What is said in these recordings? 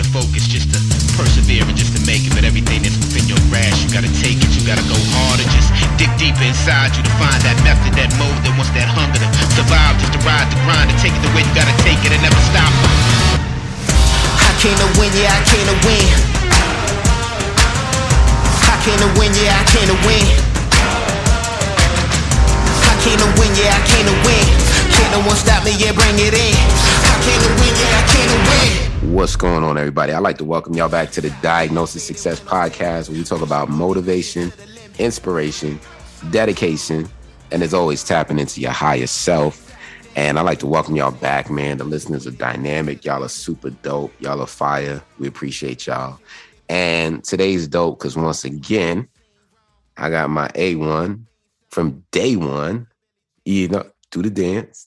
focus, just to persevere and just to make it. But everything that's within your grasp, you gotta take it, you gotta go harder. Just dig deeper inside you to find that method, that mode that wants that hunger to survive, just to ride the grind, to take it the way you gotta take it and never stop. I came to win, yeah, I came to win. I came to win, yeah, I came to win. I came to win, yeah, I came to win. Can't no one stop me, yeah, bring it in. I came to win, yeah, I came to win. What's going on, everybody? I'd like to welcome y'all back to the Diagnosis Success Podcast, where we talk about motivation, inspiration, dedication, and as always, tapping into your higher self. And I'd like to welcome y'all back, man. The listeners are dynamic. Y'all are super dope. Y'all are fire. We appreciate y'all. And today's dope because once again, I got my A1 from day one. You know, do the dance.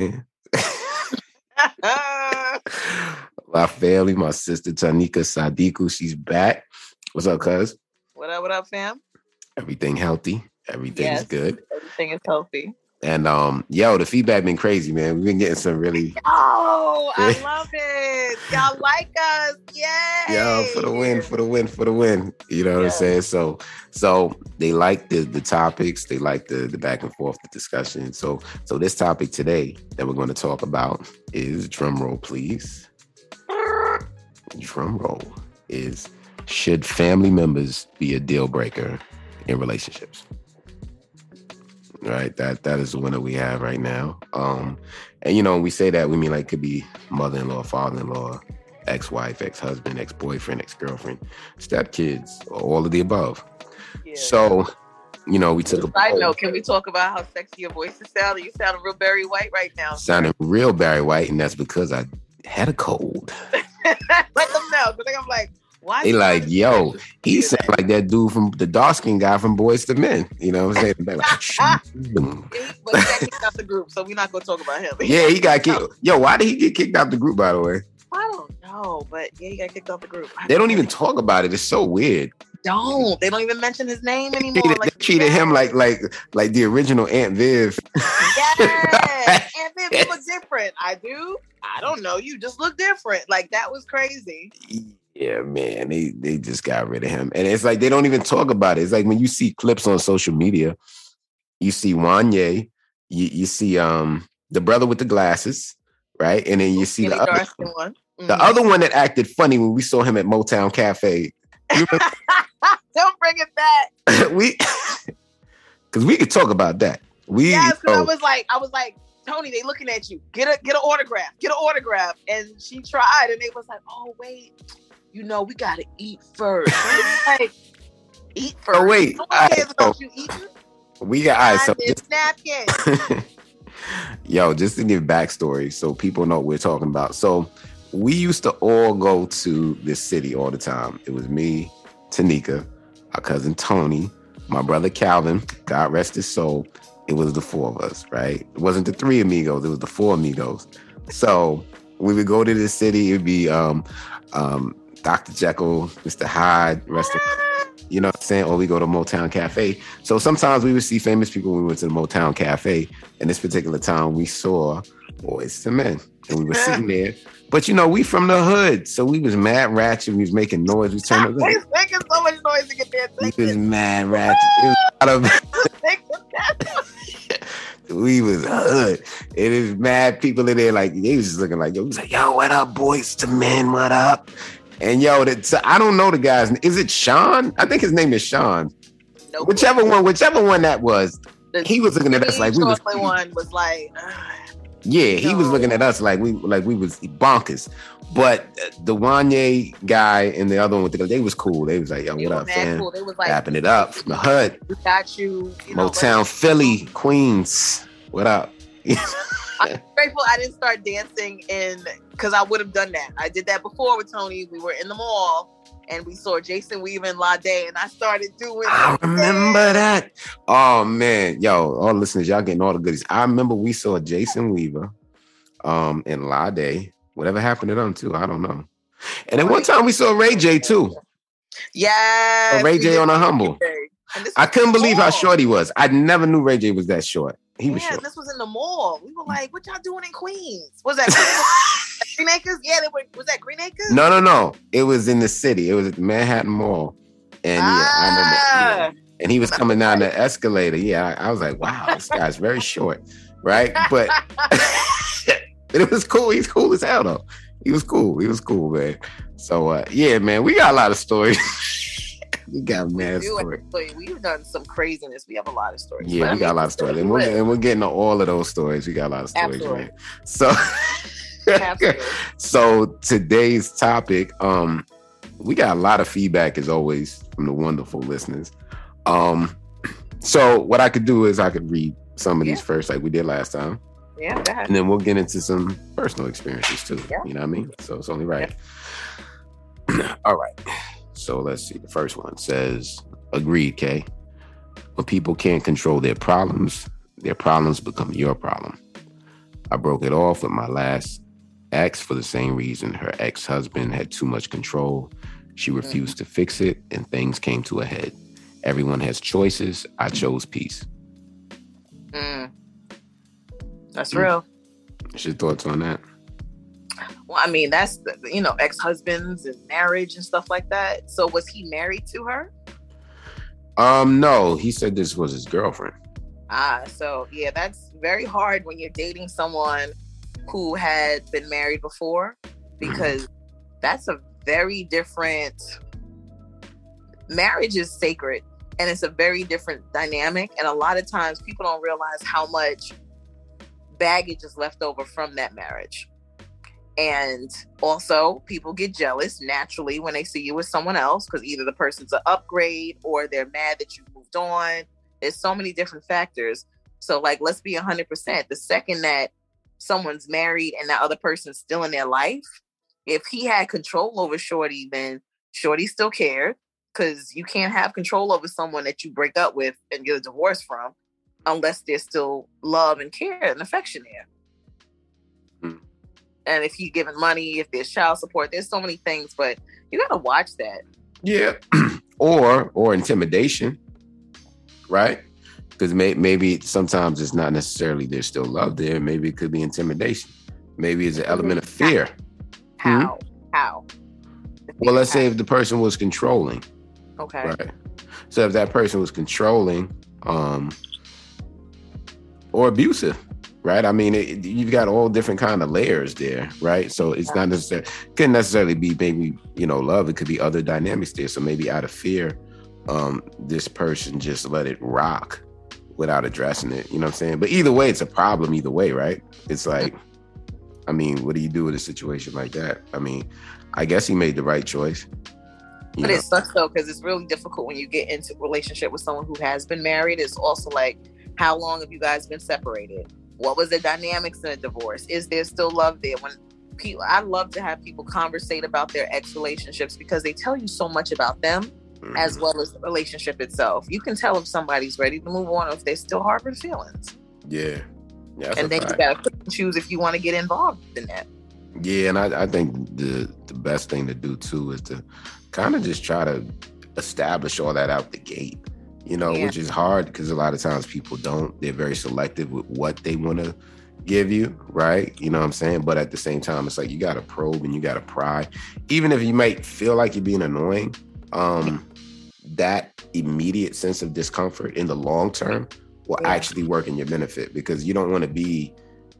My family, my sister Tanika Sadiku, she's back. What's up, cuz? What up, fam? Everything healthy. Everything's good. Everything is healthy. And the feedback been crazy, man. We've been getting some really I love it. Y'all like us. Yay. Yo, for the win. You know what I'm saying? So they like the topics, they like the back and forth, the discussion. So this topic today that we're going to talk about is, drum roll, please. Drum roll is, should family members be a deal breaker in relationships? Right, that is the winner we have right now. And you know, when we say that, we mean like it could be mother-in-law, father-in-law, ex-wife, ex-husband, ex-boyfriend, ex-girlfriend, stepkids, all of the above. Yeah. So, you know, we took a side note. Can we talk about how sexy your voice is sounding? You sound real Barry White right now. Sounding real Barry White, and that's because I had a cold. Let them know, because I'm like, why? They like, yo, he sound like that dude from the dark-skinned guy from Boys to Men. You know what I'm saying? Like, but he got kicked out the group, so we're not going to talk about him. Yeah, he got kicked. Yo, why did he get kicked out the group, by the way? I don't know, but yeah, he got kicked out the group. They don't even talk about it. It's so weird. They don't even mention his name anymore. They treated him like the original Aunt Viv. Yes, Aunt Viv, you look different. I don't know. You just look different. Like, that was crazy. Yeah, man, they just got rid of him. And it's like they don't even talk about it. It's like when you see clips on social media, you see Wanye, you see the brother with the glasses, right? And then you see the other one. Mm-hmm. The other one that acted funny when we saw him at Motown Cafe. Don't bring it back. Because we could talk about that. Yes, because I was like, Tony, they looking at you. Get an autograph. And she tried, and they was like, oh, wait. You know, we got to eat first. Like, eat first. Oh, wait. No one cares about you eating. We got napkins. Yo, just to give backstory so people know what we're talking about. So we used to all go to this city all the time. It was me, Tanika, our cousin Tony, my brother Calvin, God rest his soul. It was the four of us, right? It wasn't the three amigos. It was the four amigos. So we would go to this city. It would be Dr. Jekyll, Mr. Hyde, rest of, you know what I'm saying? Or we go to Motown Cafe. So sometimes we would see famous people when we went to the Motown Cafe. And this particular time we saw Boys to Men. And we were sitting there. But you know, we from the hood. So we was mad ratchet. We was making noise. We turned we was making so much noise to get there. We was mad ratchet. We was hood. It is mad people in there, like they was just looking like, yo, was like, yo, what up, Boys to Men? What up? And yo, I don't know the guy's. Is it Sean? I think his name is Sean. Nope. Whichever one that was, he was looking at us like we was. One was like, yeah, he was looking at us like we was bonkers. But the Wanye guy and the other one with they was cool. They was like, yo, what up, fam? Cool. They was like, dapping it up from the hood. We got you. Motown, Philly, Queens. What up? I'm grateful I didn't start dancing because I would have done that. I did that before with Tony. We were in the mall and we saw Jason Weaver and Lade, and I started doing. I remember that. Oh man, yo, all listeners, y'all getting all the goodies. I remember we saw Jason Weaver, and Lade. Whatever happened to them too, I don't know. And then one time we saw Ray J too. Yeah, Ray J on a humble. I couldn't believe how short he was. I never knew Ray J was that short. He was short. This was in the mall. We were like, what y'all doing in Queens? Was that Green Acres? Yeah, was that Green Acres? No. It was in the city. It was at the Manhattan Mall. And I remember. Yeah. And he was coming down the escalator. Yeah, I was like, wow, this guy's very short, right? But it was cool. He's cool as hell, though. He was cool, man. So, yeah, man, we got a lot of stories. We got mad stories. We've done some craziness. We have a lot of stories. Yeah, we got a lot of stories. And we're getting to all of those stories. We got a lot of stories, Absolutely. man. So, so today's topic, we got a lot of feedback, as always, from the wonderful listeners. So what I could do is I could read some of these first, like we did last time. Yeah, go ahead. And then we'll get into some personal experiences too. Yeah. You know what I mean? So it's only right. Yeah. All right. So let's see. The first one says, agreed, Kay. When people can't control their problems become your problem. I broke it off with my last ex for the same reason. Her ex-husband had too much control. She refused to fix it, and things came to a head. Everyone has choices. I chose peace. That's real. What's your thoughts on that? Well, I mean, that's, ex-husbands and marriage and stuff like that. So was he married to her? No, he said this was his girlfriend. So yeah, that's very hard when you're dating someone who had been married before, because that's a very different, marriage is sacred and it's a very different dynamic. And a lot of times people don't realize how much baggage is left over from that marriage. And also people get jealous naturally when they see you with someone else, because either the person's an upgrade or they're mad that you moved on. There's so many different factors. So like, let's be 100%. The second that someone's married and that other person's still in their life, if he had control over Shorty, then Shorty still cared, because you can't have control over someone that you break up with and get a divorce from unless there's still love and care and affection there. And if you're giving money, if there's child support, there's so many things, but you got to watch that. Yeah. or intimidation, right? Because maybe sometimes it's not necessarily there's still love there. Maybe it could be intimidation. Maybe it's an element of fear. How? Well, let's say if the person was controlling. Okay. Right. So if that person was controlling, or abusive, right? I mean, you've got all different kind of layers there, right? So it's not necessarily, couldn't necessarily be maybe, love. It could be other dynamics there. So maybe out of fear, this person just let it rock without addressing it. You know what I'm saying? But either way, it's a problem either way, right? It's like, I mean, what do you do with a situation like that? I mean, I guess he made the right choice. But it sucks though, because it's really difficult when you get into a relationship with someone who has been married. It's also like, how long have you guys been separated? What was the dynamics in a divorce? Is there still love there? When people, I love to have people conversate about their ex relationships, because they tell you so much about them as well as the relationship itself. You can tell if somebody's ready to move on or if they still harbor feelings. Yeah. And then you gotta pick and choose if you want to get involved in that. Yeah, and I think the best thing to do too is to kind of just try to establish all that out the gate, which is hard because a lot of times people don't. They're very selective with what they want to give you, right? You know what I'm saying? But at the same time, it's like you got to probe and you got to pry. Even if you might feel like you're being annoying, that immediate sense of discomfort in the long term will actually work in your benefit, because you don't want to be,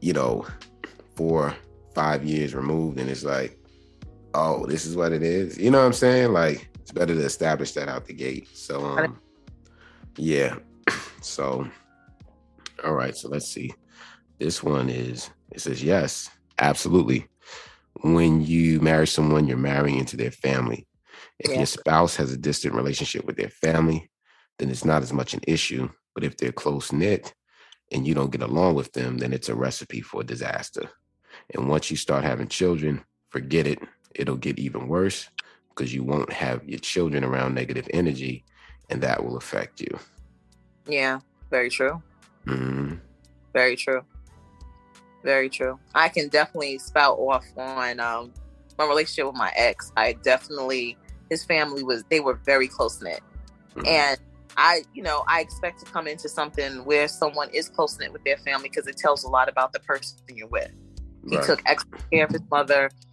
4-5 years removed and it's like, oh, this is what it is. You know what I'm saying? Like, it's better to establish that out the gate. So, yeah. So, all right. So let's see. This one it says, yes, absolutely. When you marry someone, you're marrying into their family. If your spouse has a distant relationship with their family, then it's not as much an issue. But if they're close-knit and you don't get along with them, then it's a recipe for disaster. And once you start having children, forget it. It'll get even worse, because you won't have your children around negative energy, and that will affect you. Yeah, very true. Mm-hmm. Very true. Very true. I can definitely spout off on my relationship with my ex. His family they were very close-knit. Mm-hmm. And I expect to come into something where someone is close-knit with their family, because it tells a lot about the person you're with. He took extra care of his mother.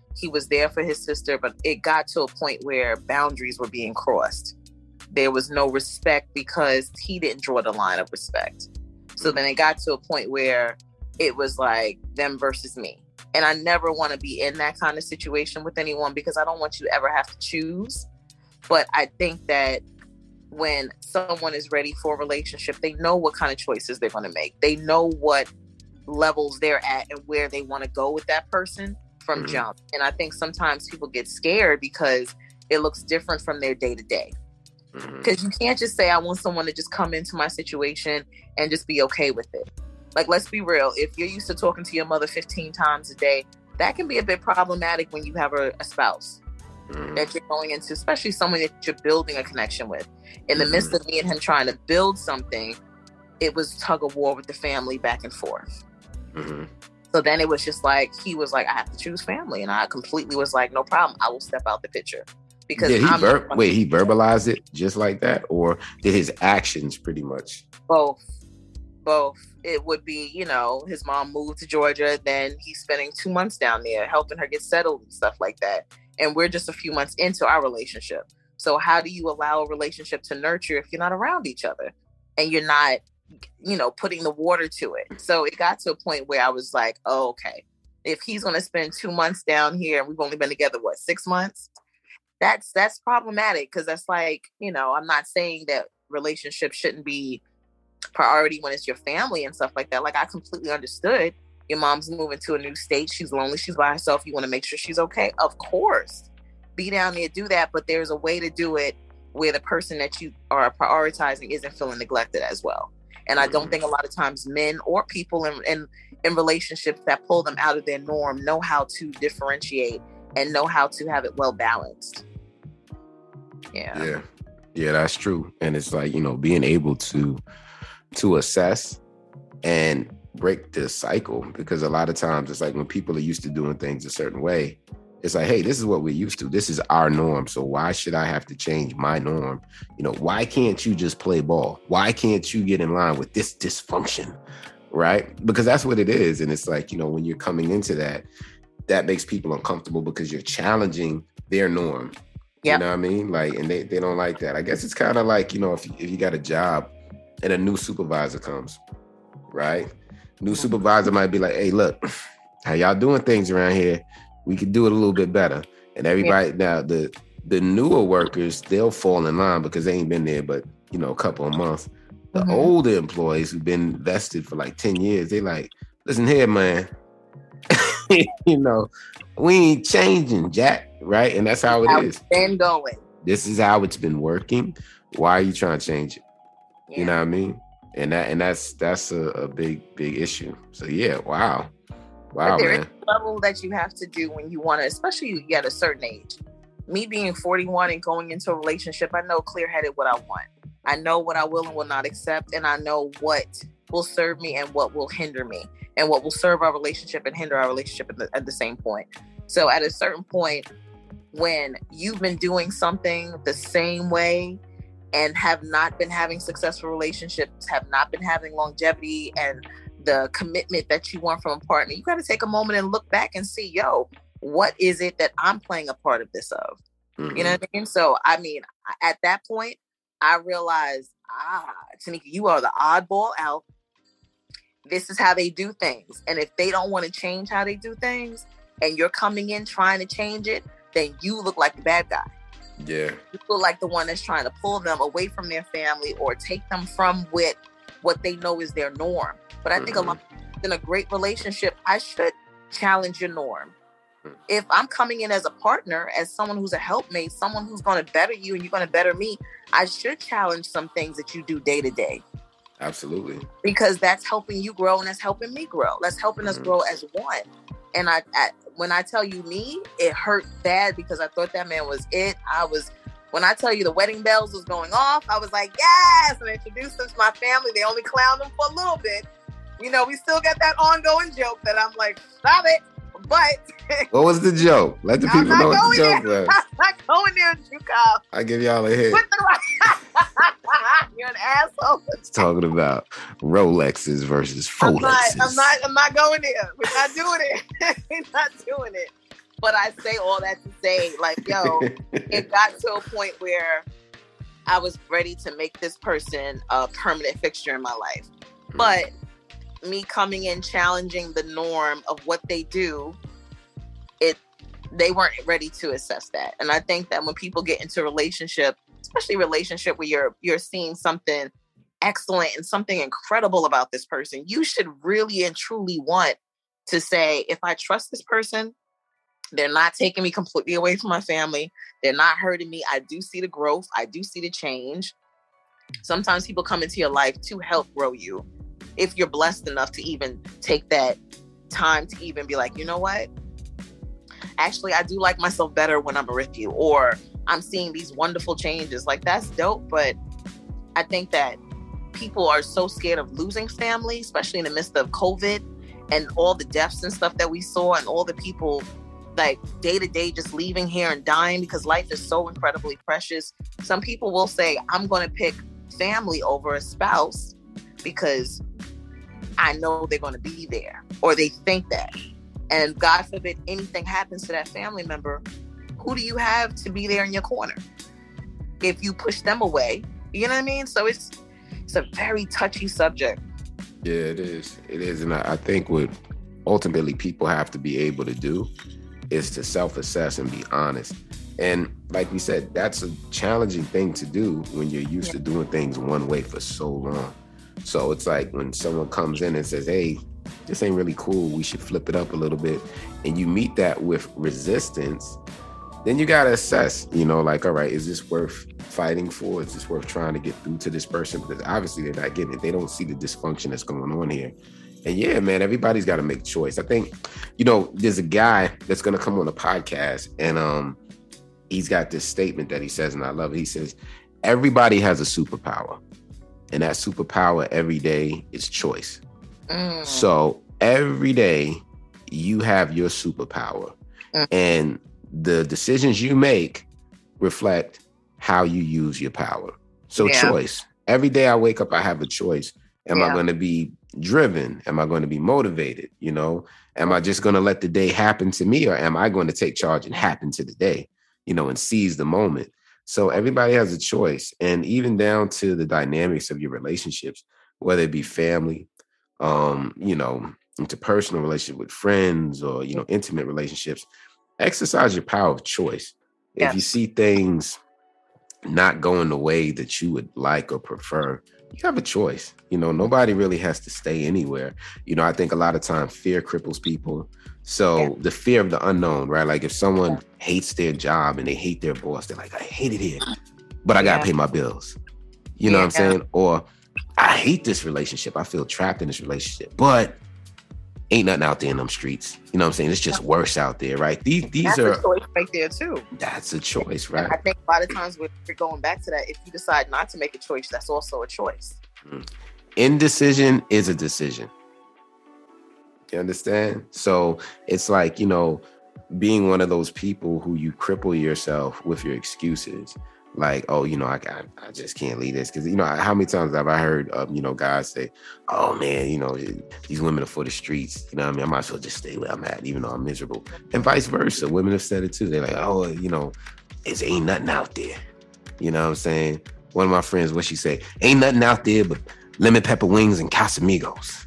He was there for his sister, but it got to a point where boundaries were being crossed. There was no respect because he didn't draw the line of respect. So then it got to a point where it was like them versus me. And I never want to be in that kind of situation with anyone because I don't want you to ever have to choose. But I think that when someone is ready for a relationship, they know what kind of choices they're going to make. They know what levels they're at and where they want to go with that person from jump. And I think sometimes people get scared because it looks different from their day to day. Because you can't just say, I want someone to just come into my situation and just be okay with it. Like, let's be real. If you're used to talking to your mother 15 times a day, that can be a bit problematic when you have a spouse that you're going into, especially someone that you're building a connection with. In the midst of me and him trying to build something, it was tug of war with the family back and forth. So then it was just like, he was like, I have to choose family. And I completely was like, no problem. I will step out the picture. Because he verbalized it just like that? Or did his actions pretty much? Both. It would be, you know, his mom moved to Georgia, then he's spending 2 months down there helping her get settled and stuff like that. And we're just a few months into our relationship. So how do you allow a relationship to nurture if you're not around each other and you're not, you know, putting the water to it? So it got to a point where I was like, oh, okay, if he's going to spend 2 months down here and we've only been together, 6 months? That's problematic because that's like, you know, I'm not saying that relationships shouldn't be priority when it's your family and stuff like that. Like, I completely understood. Your mom's moving to a new state. She's lonely. She's by herself. You want to make sure she's okay. Of course, be down there, do that. But there's a way to do it where the person that you are prioritizing isn't feeling neglected as well. And I don't think a lot of times men or people in relationships that pull them out of their norm know how to differentiate and know how to have it well balanced. Yeah, that's true. And it's like, you know, being able to assess and break the cycle, because a lot of times it's like when people are used to doing things a certain way, it's like, hey, this is what we're used to. This is our norm. So why should I have to change my norm? You know, why can't you just play ball? Why can't you get in line with this dysfunction? Right? Because that's what it is. And it's like, you know, when you're coming into that makes people uncomfortable because you're challenging their norm. Yep. You know what I mean? Like, and they don't like that. I guess it's kind of like, you know, if you got a job and a new supervisor comes, right? New supervisor might be like, hey, look, how y'all doing things around here? We could do it a little bit better. And everybody, now the newer workers, they'll fall in line because they ain't been there but, you know, a couple of months. The older employees who've been vested for like 10 years, they like, listen here, man. You know, we ain't changing, Jack, right? And that's how it is. Been going. This is how it's been working. Why are you trying to change it? Yeah. You know what I mean? And that's a big issue. So yeah, wow, but there is a level that you have to do when you want to, especially at a certain age. Me being 41 and going into a relationship, I know clear-headed what I want. I know what I will and will not accept, and I know what will serve me and what will hinder me, and what will serve our relationship and hinder our relationship at the same point. So at a certain point, when you've been doing something the same way and have not been having successful relationships, have not been having longevity and the commitment that you want from a partner, you got to take a moment and look back and see, what is it that I'm playing a part of this of? You know what I mean? So, I mean, at that point, I realized, Tanika, you are the oddball out. This is how they do things. And if they don't want to change how they do things and you're coming in trying to change it, then you look like the bad guy. Yeah. You feel like the one that's trying to pull them away from their family or take them from what they know is their norm. But I think a lot in a great relationship, I should challenge your norm. If I'm coming in as a partner, as someone who's a helpmate, someone who's going to better you and you're going to better me, I should challenge some things that you do day to day. Absolutely. Because that's helping you grow and that's helping me grow. That's helping us grow as one. And I when I tell you me, it hurt bad because I thought that man was it. When I tell you the wedding bells was going off, I was like, yes! And I introduced them to my family. They only clowned them for a little bit. You know, we still got that ongoing joke that I'm like, stop it. But what was the joke? Let the people know what the joke was. I'm not going there, Juka. I give y'all a hit. You're an asshole. It's talking about Rolexes versus Folexes. I'm not going there. We're not doing it. We're not doing it. But I say all that to say, like, yo, it got to a point where I was ready to make this person a permanent fixture in my life. But me coming in, challenging the norm of what they do, they weren't ready to assess that. And I think that when people get into a relationship, especially a relationship where you're seeing something excellent and something incredible about this person, you should really and truly want to say, if I trust this person, they're not taking me completely away from my family. They're not hurting me. I do see the growth. I do see the change. Sometimes people come into your life to help grow you. If you're blessed enough to even take that time to even be like, you know what? Actually, I do like myself better when I'm with you, or I'm seeing these wonderful changes. Like, that's dope. But I think that people are so scared of losing family, especially in the midst of COVID and all the deaths and stuff that we saw, and all the people like day to day just leaving here and dying, because life is so incredibly precious. Some people will say, I'm going to pick family over a spouse because I know they're going to be there, or they think that. And God forbid anything happens to that family member, who do you have to be there in your corner if you push them away? You know what I mean? So it's a very touchy subject. Yeah, it is. It is. And I think what ultimately people have to be able to do is to self-assess and be honest. And like we said, that's a challenging thing to do when you're used to doing things one way for so long. So it's like when someone comes in and says, hey, this ain't really cool, we should flip it up a little bit, and you meet that with resistance, then you got to assess, like, all right, is this worth fighting for? Is this worth trying to get through to this person? Because obviously they're not getting it. They don't see the dysfunction that's going on here. And yeah, man, everybody's got to make a choice. I think, there's a guy that's going to come on the podcast, and he's got this statement that he says, and I love it. He says, everybody has a superpower, and that superpower every day is choice. So every day you have your superpower, and the decisions you make reflect how you use your power. So choice. Every day I wake up, I have a choice. Am I going to be driven? Am I going to be motivated? Am I just going to let the day happen to me, or am I going to take charge and happen to the day, and seize the moment? So everybody has a choice. And even down to the dynamics of your relationships, whether it be family, interpersonal relationship with friends, or, intimate relationships, exercise your power of choice. If you see things not going the way that you would like or prefer, you have a choice. Nobody really has to stay anywhere. I think a lot of times fear cripples people. So the fear of the unknown, right? Like if someone hates their job and they hate their boss, they're like, I hate it here, but I got to pay my bills. You know what I'm saying? Or I hate this relationship. I feel trapped in this relationship, but ain't nothing out there in them streets. You know what I'm saying? It's just worse out there, right? These that's are a choice right there too. That's a choice, right? And I think a lot of times we're going back to that. If you decide not to make a choice, that's also a choice. Indecision is a decision. You understand? So it's like, being one of those people who you cripple yourself with your excuses. Like, oh, I just can't leave this. Because, how many times have I heard, guys say, oh, man, these women are for the streets. You know what I mean? I might as well just stay where I'm at, even though I'm miserable. And vice versa. Women have said it too. They're like, oh, it ain't nothing out there. You know what I'm saying? One of my friends, what she say? Ain't nothing out there but lemon pepper wings and Casamigos.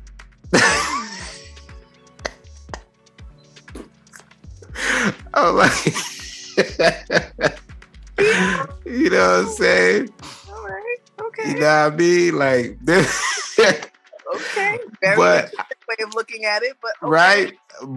I'm like... You know what I'm saying? All right. Okay. You know what I mean? Like, okay. Very interesting way of looking at it, but okay. Right.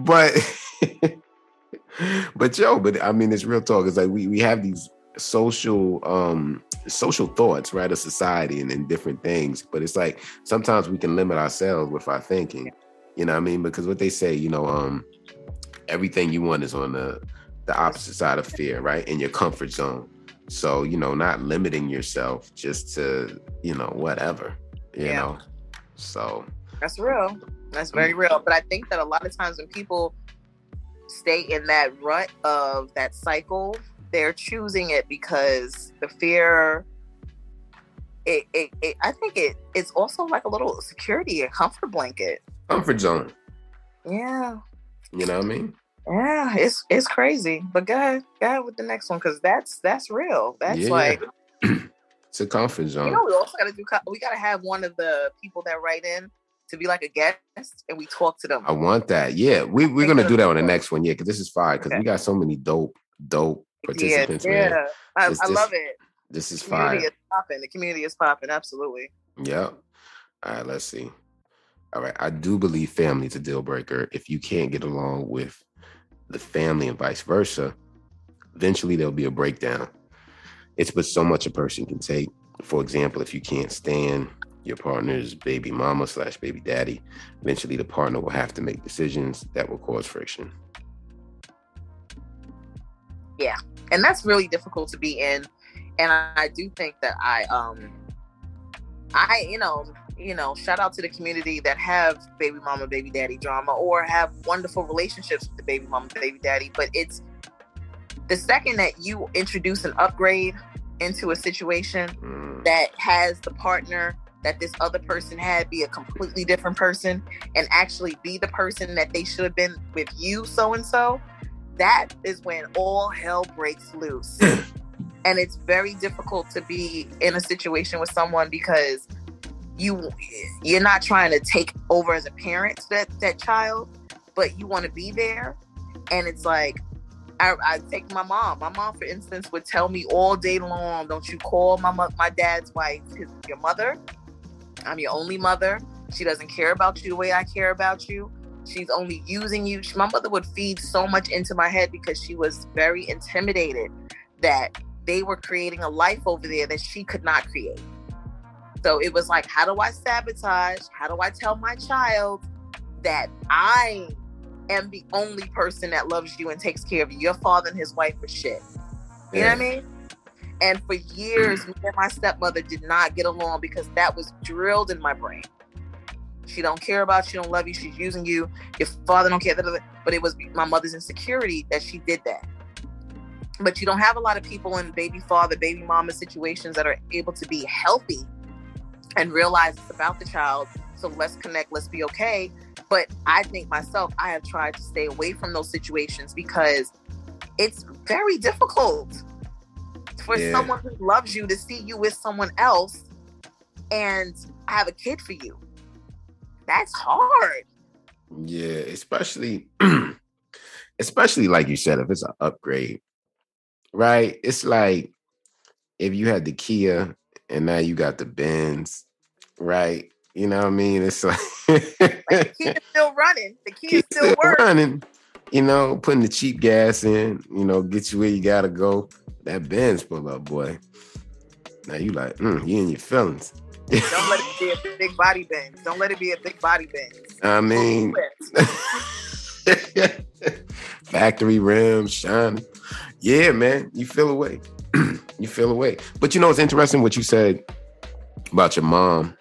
But I mean, it's real talk. It's like we have these social thoughts, right, of society and different things. But it's like sometimes we can limit ourselves with our thinking. You know what I mean? Because what they say, everything you want is on the opposite side of fear, right? In your comfort zone. So, not limiting yourself just to, whatever, you know? So. That's real. That's very real. But I think that a lot of times when people stay in that rut of that cycle, they're choosing it because the fear, I think it's also like a little security, a comfort blanket. Comfort zone. Yeah. You know what I mean? Yeah, it's crazy. But go ahead with the next one, because that's real. That's like, it's a comfort zone. You know, we also got to do. We got to have one of the people that write in to be like a guest, and we talk to them. I want that. Yeah, we're gonna do that on the next one. Yeah, because this is fire. Because we got so many dope participants. Yeah, man. I love it. This is fire. The community is popping. Absolutely. Yeah. All right. Let's see. All right. I do believe family is a deal breaker. If you can't get along with the family and vice versa, eventually there'll be a breakdown. It's but so much a person can take. For example, if you can't stand your partner's baby mama / baby daddy, eventually the partner will have to make decisions that will cause friction. Yeah. And that's really difficult to be in. And I do think that I shout out to the community that have baby mama, baby daddy drama, or have wonderful relationships with the baby mama, baby daddy. But it's the second that you introduce an upgrade into a situation that has the partner that this other person had be a completely different person and actually be the person that they should have been with you, so-and-so, that is when all hell breaks loose. And it's very difficult to be in a situation with someone because you're not trying to take over as a parent that child, but you want to be there. And it's like, I take my mom. My mom, for instance, would tell me all day long, don't you call my dad's wife your mother. I'm your only mother. She doesn't care about you the way I care about you. She's only using you. My mother would feed so much into my head because she was very intimidated that they were creating a life over there that she could not create. So it was like, how do I sabotage? How do I tell my child that I am the only person that loves you and takes care of you? Your father and his wife are shit. You know what I mean? And for years, me and my stepmother did not get along because that was drilled in my brain. She don't care about you, don't love you, she's using you. Your father don't care. But it was my mother's insecurity that she did that. But you don't have a lot of people in baby father, baby mama situations that are able to be healthy and realize it's about the child. So let's connect, let's be okay. But I think myself, I have tried to stay away from those situations because it's very difficult for someone who loves you to see you with someone else and have a kid for you. That's hard. Yeah, especially like you said, if it's an upgrade, right? It's like if you had the Kia and now you got the Benz, right? You know what I mean? It's like, the Kia's still running. The Kia's still running. You know, putting the cheap gas in, get you where you gotta go. That Benz pull up, boy. Now you like, you in your feelings. Don't let it be a big body Benz. Don't let it be a big body Benz. I mean, factory rims, shining. Yeah, man, you feel away. You feel away. But it's interesting what you said about your mom.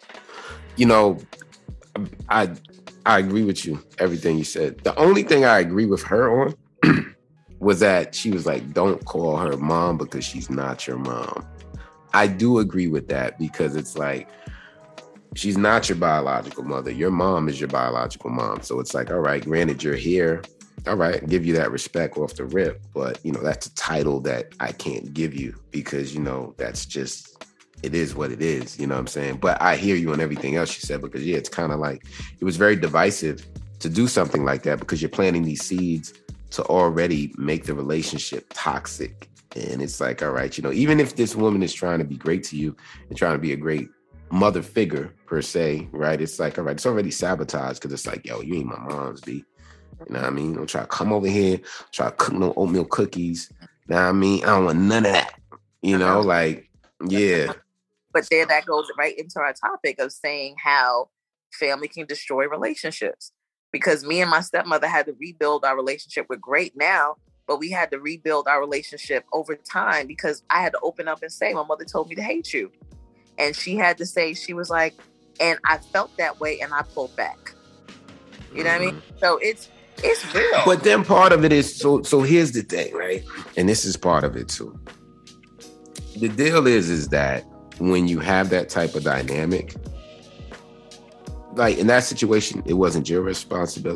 I agree with you, everything you said. The only thing I agree with her on was that she was like, don't call her mom because she's not your mom. I do agree with that because it's like, she's not your biological mother. Your mom is your biological mom. So it's like, all right, granted you're here. All right, give you that respect off the rip. But, that's a title that I can't give you because, that's just, it is what it is. You know what I'm saying? But I hear you on everything else you said because, it's kind of like, it was very divisive to do something like that because you're planting these seeds to already make the relationship toxic. And it's like, all right, even if this woman is trying to be great to you and trying to be a great mother figure per se, right? It's like, all right, it's already sabotaged because it's like, yo, you ain't my mom's, B. You know what I mean? Don't try to come over here, try to cook no oatmeal cookies. You know what I mean? I don't want none of that. Like, yeah. But there that goes right into our topic of saying how family can destroy relationships. Because me and my stepmother had to rebuild our relationship. We're great now, but we had to rebuild our relationship over time because I had to open up and say, my mother told me to hate you. And she had to say, she was like, and I felt that way and I pulled back. You know what I mean? So it's real. But then part of it is, so here's the thing, right? And this is part of it too. The deal is that when you have that type of dynamic, like in that situation, it wasn't your responsibility.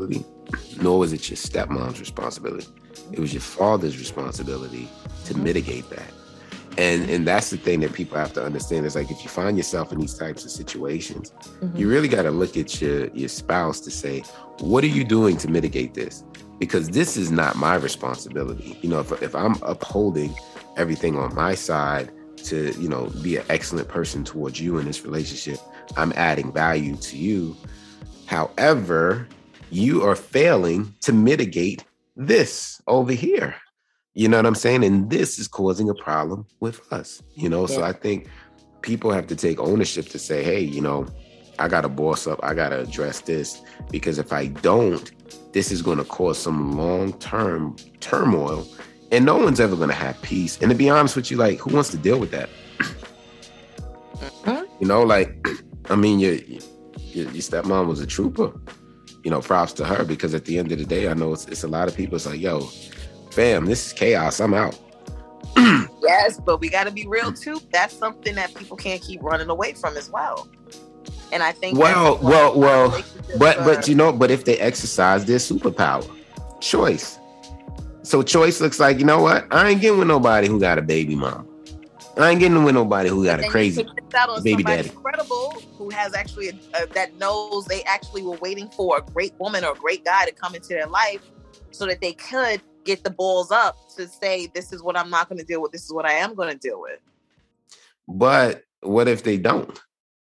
nor was it your stepmom's responsibility. It was your father's responsibility to mitigate that. And that's the thing that people have to understand. Is like, if you find yourself in these types of situations, you really got to look at your spouse to say, what are you doing to mitigate this? Because this is not my responsibility. You know, if I'm upholding everything on my side to, you know, be an excellent person towards you in this relationship, I'm adding value to you. However, you are failing to mitigate this over here. You know what I'm saying? And this is causing a problem with us, you know? Yeah. So I think people have to take ownership to say, hey, you know, I got to boss up. I got to address this, because if I don't, this is going to cause some long-term turmoil, and no one's ever going to have peace. And to be honest with you, like, who wants to deal with that? You know, like, I mean, your stepmom was a trooper. You know, props to her, because at the end of the day, I know it's a lot of people. It's like, yo, fam, this is chaos. I'm out. Yes, but we got to be real too. That's something that people can't keep running away from as well. And I think but you know, but if they exercise their superpower, choice. So choice looks like, you know what? I ain't getting with nobody who got a baby mom. I ain't getting with nobody who got a crazy baby daddy. Incredible, who has actually that knows they actually were waiting for a great woman or a great guy to come into their life so that they could get the balls up to say, this is what I'm not going to deal with. This is what I am going to deal with. But what if they don't?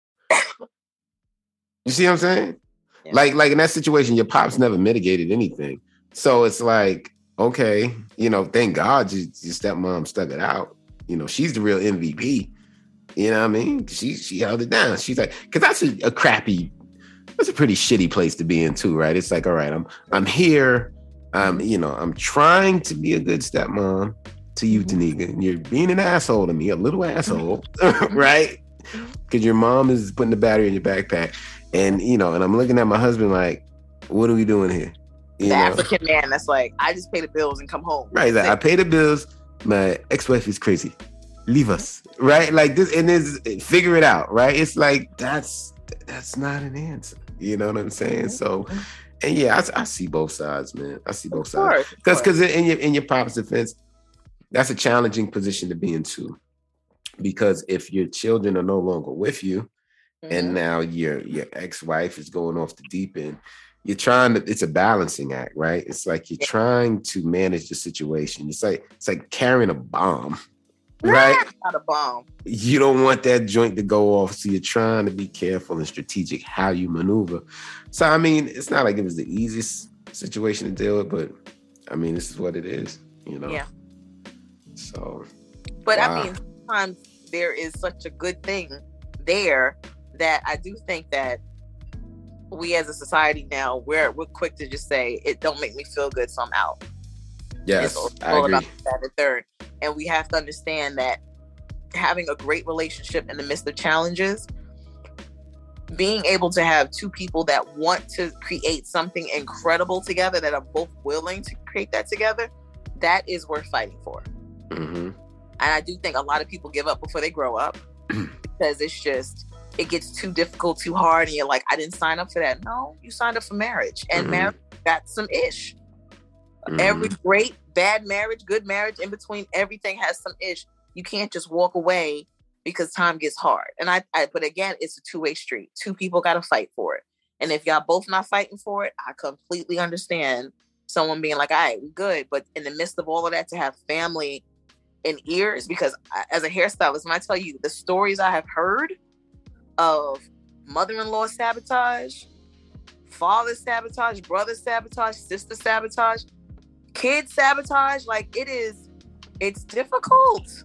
You see what I'm saying? Yeah. Like in that situation, your pops never mitigated anything. So it's like, okay, you know, thank God your stepmom stuck it out. You know, she's the real MVP. You know what I mean? She held it down. She's like, because that's a pretty shitty place to be in too, right? It's like, all right, I'm here. You know, I'm trying to be a good stepmom to you, Tanika, and you're being an asshole to me, a little asshole, right? Because your mom is putting the battery in your backpack. And, you know, and I'm looking at my husband like, what are we doing here? The African man that's like, I just pay the bills and come home. Right. Like, I pay the bills. My ex-wife is crazy. Leave us. Right. Like this, and this, figure it out. Right. It's like, that's not an answer. You know what I'm saying? So, and yeah, I see both sides, man. I see both sides. Because in your pop's defense, that's a challenging position to be in too. Because if your children are no longer with you, and now your ex-wife is going off the deep end, it's a balancing act, right? It's like you're trying to manage the situation. It's like carrying a bomb, right? Not a bomb. You don't want that joint to go off, so you're trying to be careful and strategic how you maneuver. So, I mean, it's not like it was the easiest situation to deal with, but I mean, this is what it is, you know? Yeah. So. But wow. I mean, sometimes there is such a good thing there that I do think that we as a society now, we're quick to just say, it don't make me feel good, so I'm out. Yes, I agree. About that and third. And we have to understand that having a great relationship in the midst of challenges, being able to have two people that want to create something incredible together, that are both willing to create that together, that is worth fighting for. And I do think a lot of people give up before they grow up because it gets too difficult, too hard, and you're like, I didn't sign up for that. No, you signed up for marriage, and marriage got some ish. Every great, bad marriage, good marriage, in between, everything has some ish. You can't just walk away because time gets hard. And but again, it's a two-way street. Two people got to fight for it. And if y'all both not fighting for it, I completely understand someone being like, all right, we good. But in the midst of all of that, to have family in ears, because as a hairstylist, when I tell you the stories I have heard of mother-in-law sabotage, father sabotage, brother sabotage, sister sabotage, kid sabotage, like it's difficult.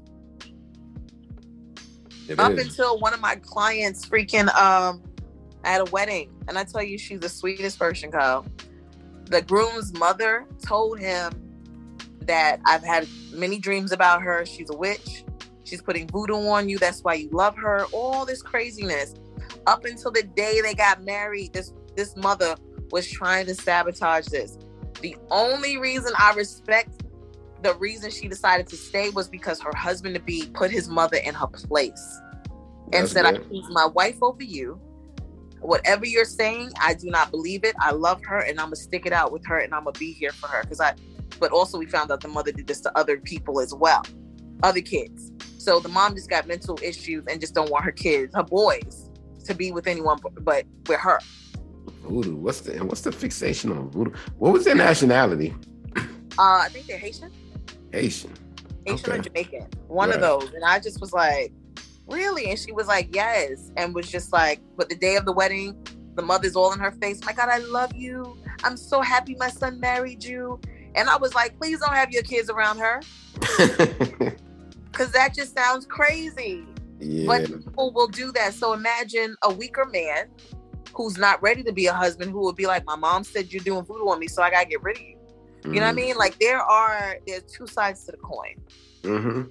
Until one of my clients freaking at a wedding, and I tell you, she's the sweetest person, Kyle. The groom's mother told him that I've had many dreams about her. She's a witch. She's putting voodoo on you. That's why you love her. All this craziness. Up until the day they got married, this mother was trying to sabotage this. The only reason I respect the reason she decided to stay was because her husband-to-be put his mother in her place and said, I choose my wife over you. whatever you're saying, I do not believe it. I love her, and I'm gonna stick it out with her, and I'm gonna be here for her. But also we found out the mother did this to other people as well, other kids. So the mom just got mental issues and just don't want her kids, her boys, to be with anyone but with her. Voodoo. What's the fixation on voodoo? What was their nationality? I think they're Haitian. Haitian Okay. Or Jamaican. One of those. And I just was like, really? And she was like, yes. And was just like, but the day of the wedding, the mother's all in her face. My God, I love you. I'm so happy my son married you. And I was like, please don't have your kids around her. Because that just sounds crazy. Yeah. But people will do that. So imagine a weaker man who's not ready to be a husband, who would be like, my mom said you're doing voodoo on me, so I gotta get rid of you. You know what I mean? Like there's two sides to the coin. Mm-hmm.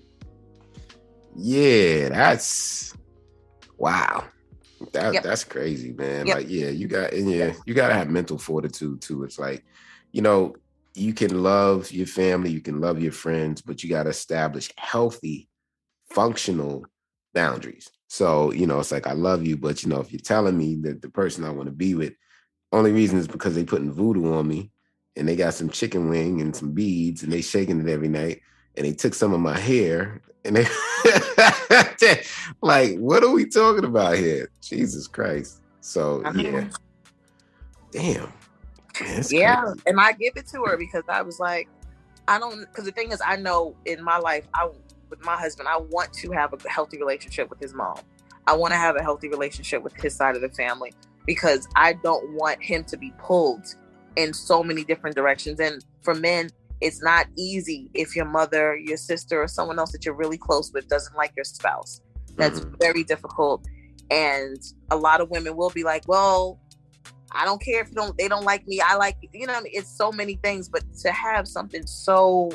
Yeah, that's wow. That's crazy, man. Yep. Like, yeah, you gotta have mental fortitude too. It's like, you know, you can love your family, you can love your friends, but you gotta establish healthy, functional boundaries. So, you know, it's like, I love you, but you know, if you're telling me that the person I want to be with, only reason is because they putting voodoo on me and they got some chicken wing and some beads and they shaking it every night and they took some of my hair and they like, what are we talking about here? Jesus Christ. So yeah. Damn. Man, yeah. Crazy. And I give it to her because I was like, because the thing is, I know in my life, with my husband, I want to have a healthy relationship with his mom. I want to have a healthy relationship with his side of the family because I don't want him to be pulled in so many different directions. And for men, it's not easy if your mother, your sister, or someone else that you're really close with doesn't like your spouse. That's very difficult. And a lot of women will be like, well, I don't care if they don't like me. I like, you know, it's so many things, but to have something so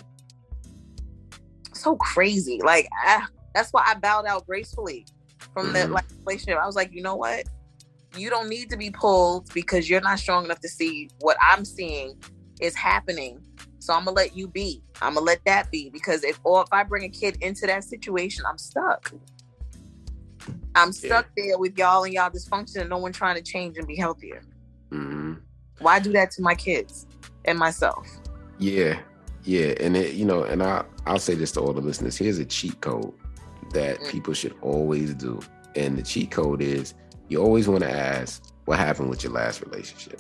crazy, like that's why I bowed out gracefully from that relationship. I was like, you know what? You don't need to be pulled because you're not strong enough to see what I'm seeing is happening. So I'm gonna let you be. I'm gonna let that be because if I bring a kid into that situation, I'm stuck. I'm stuck there with y'all and y'all dysfunction and no one trying to change and be healthier. Mm-hmm. Why do that to my kids and myself? Yeah. Yeah, and you know, and I'll say this to all the listeners. Here's a cheat code that people should always do. And the cheat code is you always want to ask what happened with your last relationship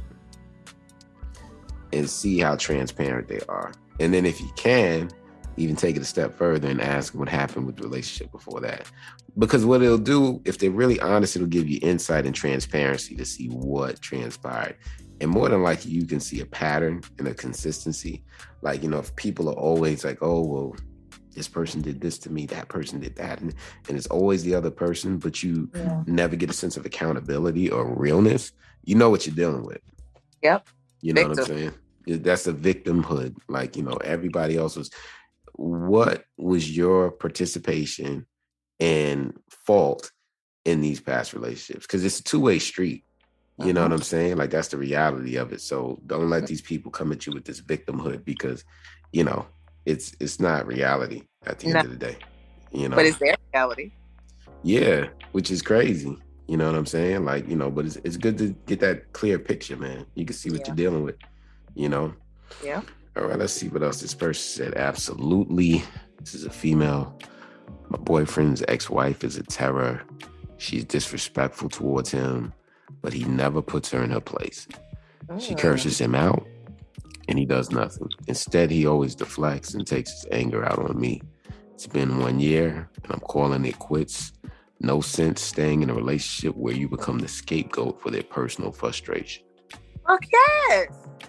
and see how transparent they are. And then if you can, even take it a step further and ask what happened with the relationship before that. Because what it'll do, if they're really honest, it'll give you insight and transparency to see what transpired. And more than likely, you can see a pattern and a consistency. Like, you know, if people are always like, oh, well, this person did this to me, that person did that. And it's always the other person, but you never get a sense of accountability or realness. You know what you're dealing with. Yep. You know what I'm saying? That's a victimhood. Like, you know, everybody else was. What was your participation and fault in these past relationships? Because it's a two-way street. You know what I'm saying? Like, that's the reality of it. So don't let these people come at you with this victimhood because, you know, it's not reality at the end of the day. You know, but it's their reality. Yeah, which is crazy. You know what I'm saying? Like, you know, but it's good to get that clear picture, man. You can see what you're dealing with, you know? Yeah. All right, let's see what else this person said. Absolutely. This is a female. My boyfriend's ex-wife is a terror. She's disrespectful towards him, but he never puts her in her place. She curses him out, and he does nothing. Instead, he always deflects and takes his anger out on me. It's been 1 year, and I'm calling it quits. No sense staying in a relationship where you become the scapegoat for their personal frustration. Okay.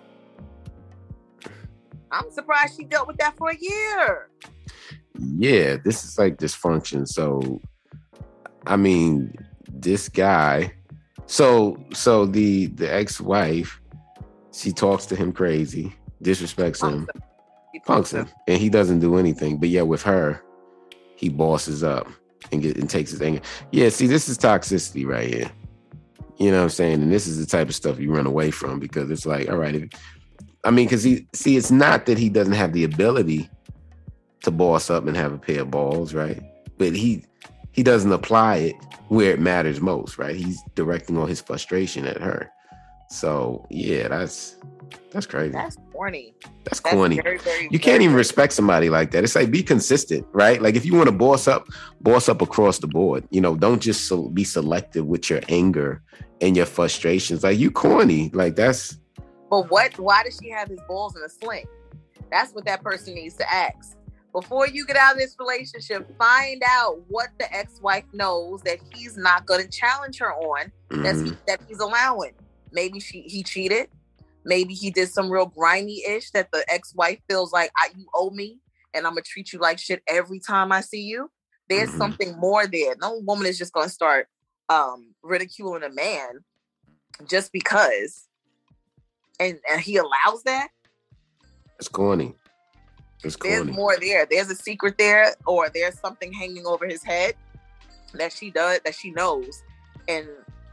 I'm surprised she dealt with that for a year. Yeah, this is like dysfunction. So, I mean, this guy. So the ex-wife, she talks to him crazy, disrespects him, punks him, and he doesn't do anything. But yeah, with her, he bosses up and takes his anger. Yeah, see, this is toxicity right here. You know what I'm saying? And this is the type of stuff you run away from because it's like, all right, because it's not that he doesn't have the ability to boss up and have a pair of balls, right? But he he doesn't apply it where it matters most, right? He's directing all his frustration at her. So yeah, that's crazy. That's corny. That's corny. Very, very, you can't even respect somebody like that. It's like, be consistent, right? Like if you want to boss up across the board. You know, don't just be selective with your anger and your frustrations. Like, you corny. Like, that's. But why does she have his balls in a sling? That's what that person needs to ask. Before you get out of this relationship, find out what the ex-wife knows that he's not going to challenge her on, that he's allowing. Maybe he cheated. Maybe he did some real grimy-ish that the ex-wife feels like, you owe me and I'm going to treat you like shit every time I see you. There's something more there. No woman is just going to start ridiculing a man just because. And he allows that. It's corny. There's more there. There's a secret there, or there's something hanging over his head that she knows. And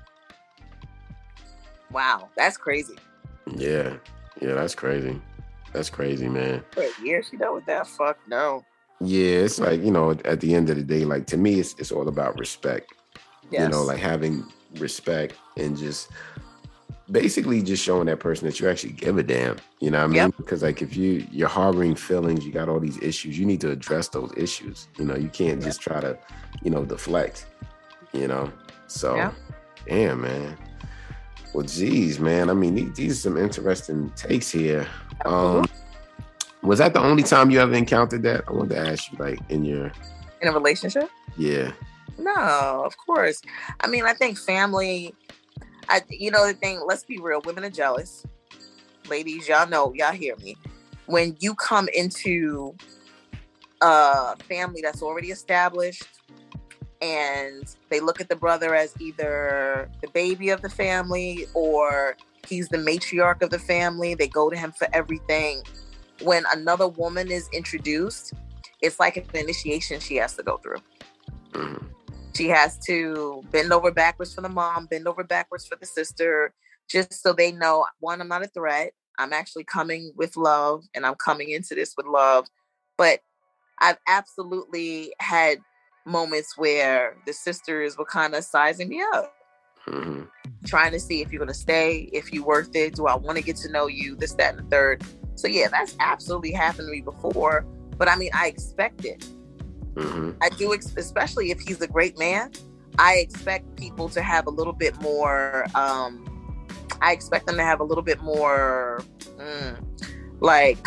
wow, that's crazy. Yeah, that's crazy. That's crazy, man. For a year, she done with that? Fuck no. Yeah, it's like, you know, at the end of the day, like, to me, it's all about respect. Yes. You know, like having respect and just basically just showing that person that you actually give a damn. You know what I mean? Yep. Because like, if you're harboring feelings, you got all these issues, you need to address those issues. You know, you can't just try to, you know, deflect, you know? So, damn, man. Well, geez, man. I mean, these are some interesting takes here. Was that the only time you ever encountered that? I wanted to ask you, like, in a relationship? Yeah. No, of course. I mean, I think family, the thing, let's be real, women are jealous. Ladies, y'all hear me. When you come into a family that's already established and they look at the brother as either the baby of the family or he's the matriarch of the family, they go to him for everything. When another woman is introduced, it's like an initiation she has to go through. Mm-hmm. She has to bend over backwards for the mom, bend over backwards for the sister, just so they know, one, I'm not a threat. I'm actually coming with love, and I'm coming into this with love. But I've absolutely had moments where the sisters were kind of sizing me up, trying to see if you're going to stay, if you're worth it. Do I want to get to know you? This, that, and the third. So yeah, that's absolutely happened to me before. But I mean, I expect it. I do, especially if he's a great man. I expect people to have a little bit more. I expect them to have a little bit more, like,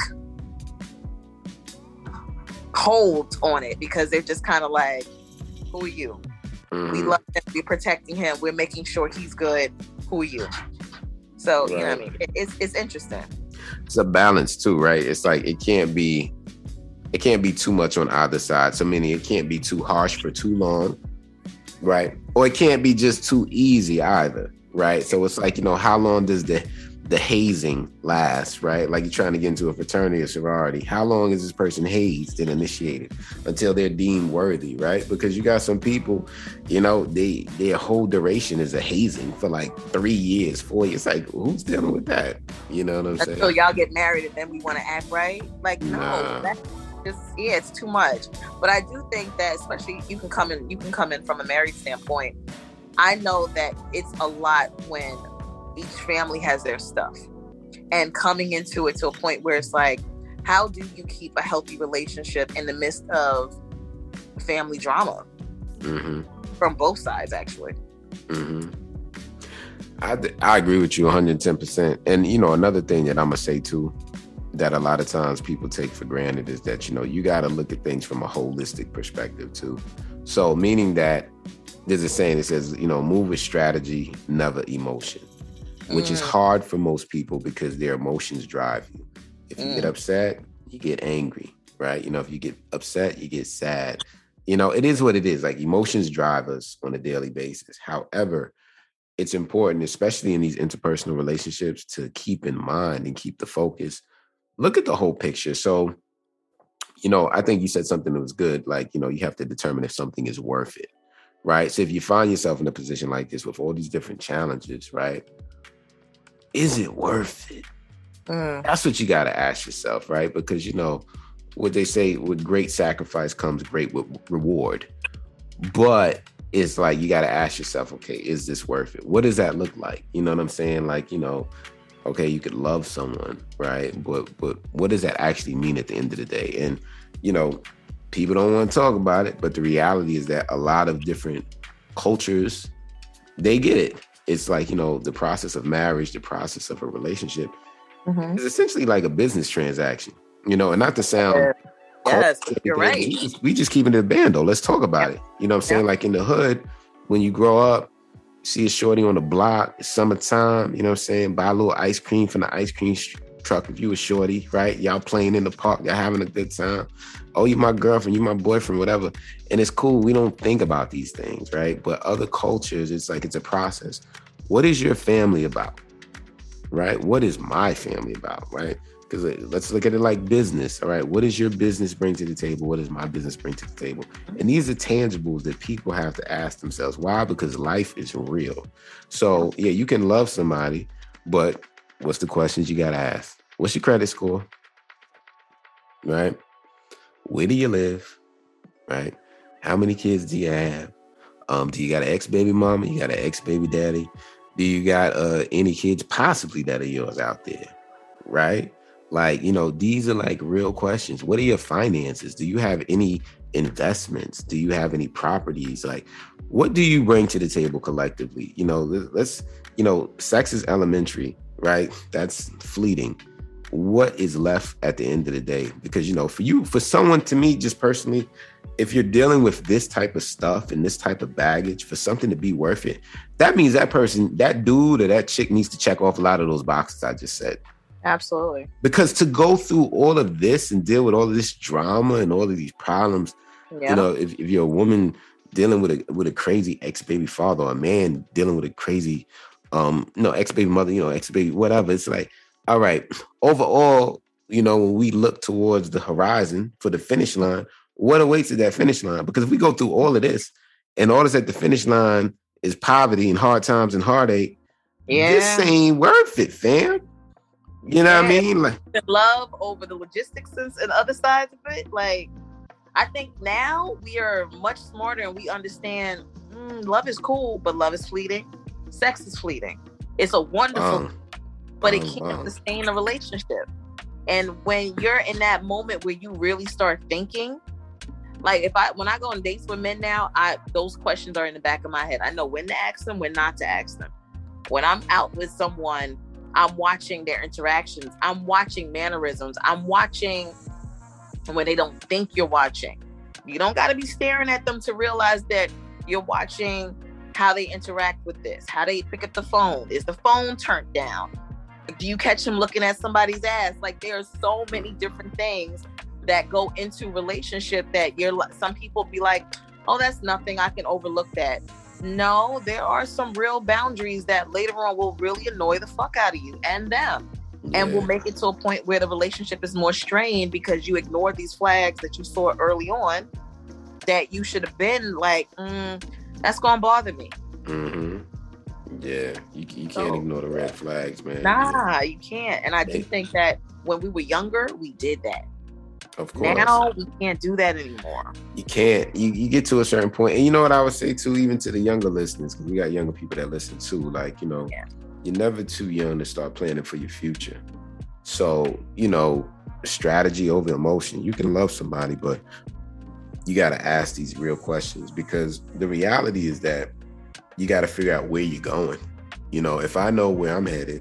hold on it, because they're just kind of like, "Who are you? We love him. We're protecting him. We're making sure he's good. Who are you?" So you know what I mean. It's interesting. It's a balance too, right? It's like it can't be too much on either side. So meaning it can't be too harsh for too long, right? Or it can't be just too easy either, right? So it's like, you know, how long does the hazing last, right? Like, you're trying to get into a fraternity or sorority. How long is this person hazed and initiated until they're deemed worthy, right? Because you got some people, you know, their whole duration is a hazing for like 3 years, 4 years. It's like, who's dealing with that? You know what I'm saying? So y'all get married and then we want to act right? Like, no, that's just, it's too much. But I do think that, especially you can come in from a married standpoint. I know that it's a lot when each family has their stuff, and coming into it to a point where it's like, how do you keep a healthy relationship in the midst of family drama from both sides, actually? I agree with you 110%. And, you know, another thing that I'm gonna say too, that a lot of times people take for granted, is that, you know, you got to look at things from a holistic perspective too. So meaning that there's a saying that says, you know, move with strategy, never emotion, which is hard for most people because their emotions drive you. If you get upset, you get angry, right? You know, if you get upset, you get sad. You know, it is what it is. Like, emotions drive us on a daily basis. However, it's important, especially in these interpersonal relationships, to keep in mind and keep the focus. Look at the whole picture. So, you know, I think you said something that was good. Like, you know, you have to determine if something is worth it, right? So if you find yourself in a position like this with all these different challenges, right? Is it worth it? That's what you got to ask yourself, right? Because, you know, what they say, with great sacrifice comes great reward. But it's like you got to ask yourself, okay, is this worth it? What does that look like? You know what I'm saying? Like, you know, okay, you could love someone, right? But what does that actually mean at the end of the day? And, you know, people don't want to talk about it, but the reality is that a lot of different cultures, they get it. It's like, you know, the process of marriage, the process of a relationship is essentially like a business transaction, you know, and not to sound Yes, you're right. We just keeping it a band though. Let's talk about it. You know what I'm saying? Like in the hood, when you grow up, see a shorty on the block, it's summertime, you know what I'm saying? Buy a little ice cream from the ice cream truck if you a shorty, right? Y'all playing in the park, y'all having a good time. Oh, you my girlfriend, you my boyfriend, whatever. And it's cool. We don't think about these things, right? But other cultures, it's like it's a process. What is your family about? Right? What is my family about? Right? Because let's look at it like business. All right. What does your business bring to the table? What does my business bring to the table? And these are tangibles that people have to ask themselves. Why? Because life is real. So yeah, you can love somebody, but what's the questions you got to ask? What's your credit score? Right? Where do you live? Right? How many kids do you have? Do you got an ex-baby mama? You got an ex-baby daddy? Do you got any kids possibly that are yours out there? Right? Like, you know, these are like real questions. What are your finances? Do you have any investments? Do you have any properties? Like, what do you bring to the table collectively? You know, let's, you know, sex is elementary, right? That's fleeting. What is left at the end of the day? Because, you know, for someone, to me, just personally, if you're dealing with this type of stuff and this type of baggage, for something to be worth it, that means that person, that dude or that chick needs to check off a lot of those boxes I just said. Absolutely. Because to go through all of this and deal with all of this drama and all of these problems, you know, if you're a woman dealing with a crazy ex-baby father, or a man dealing with a crazy ex-baby mother, you know, ex-baby, whatever, it's like, all right, overall, you know, when we look towards the horizon for the finish line, what awaits at that finish line? Because if we go through all of this and all that's at the finish line is poverty and hard times and heartache, this ain't worth it, fam. You know what I mean? Like love over the logistics and other sides of it. Like, I think now we are much smarter and we understand love is cool, but love is fleeting. Sex is fleeting. It's a wonderful, but it can't sustain a relationship. And when you're in that moment where you really start thinking, like when I go on dates with men now, those questions are in the back of my head. I know when to ask them, when not to ask them. When I'm out with someone, I'm watching their interactions. I'm watching mannerisms. I'm watching when they don't think you're watching. You don't got to be staring at them to realize that you're watching how they interact with this, how they pick up the phone. Is the phone turned down? Do you catch them looking at somebody's ass? Like, there are so many different things that go into relationship that some people be like, oh, that's nothing. I can overlook that. No, there are some real boundaries that later on will really annoy the fuck out of you and them. And will make it to a point where the relationship is more strained because you ignored these flags that you saw early on that you should have been like, that's going to bother me. Mm-hmm. Yeah, you can't ignore the red flags, man. Nah, you can't. And I do think that when we were younger, we did that. Of course. Now we can't do that anymore. You can't. You get to a certain point. And you know what I would say too, even to the younger listeners, because we got younger people that listen too. Like, you know, you're never too young to start planning for your future. So, you know, strategy over emotion. You can love somebody, but you got to ask these real questions, because the reality is that you got to figure out where you're going. You know, if I know where I'm headed,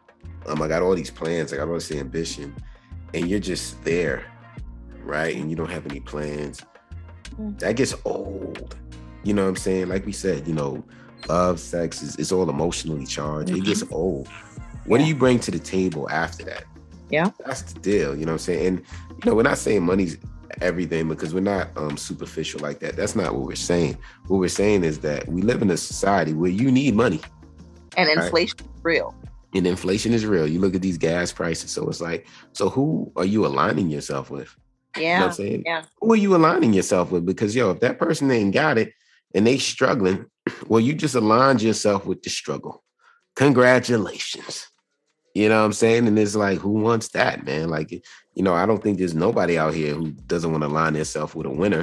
I got all these plans, I got all this ambition, and you're just there, right? And you don't have any plans. That gets old. You know what I'm saying? Like we said, you know, love, sex is all emotionally charged. It gets old. What do you bring to the table after that? Yeah. That's the deal. You know what I'm saying? And, you know, we're not saying money's everything, because we're not superficial like that. That's not what we're saying. What we're saying is that we live in a society where you need money. And inflation is real. And inflation is real. You look at these gas prices. So it's like, so who are you aligning yourself with? Yeah. You know what I'm saying? Yeah. Who are you aligning yourself with? Because, if that person ain't got it and they struggling, well, you just aligned yourself with the struggle. Congratulations. You know what I'm saying? And it's like, who wants that, man? Like, you know, I don't think there's nobody out here who doesn't want to align themselves with a winner.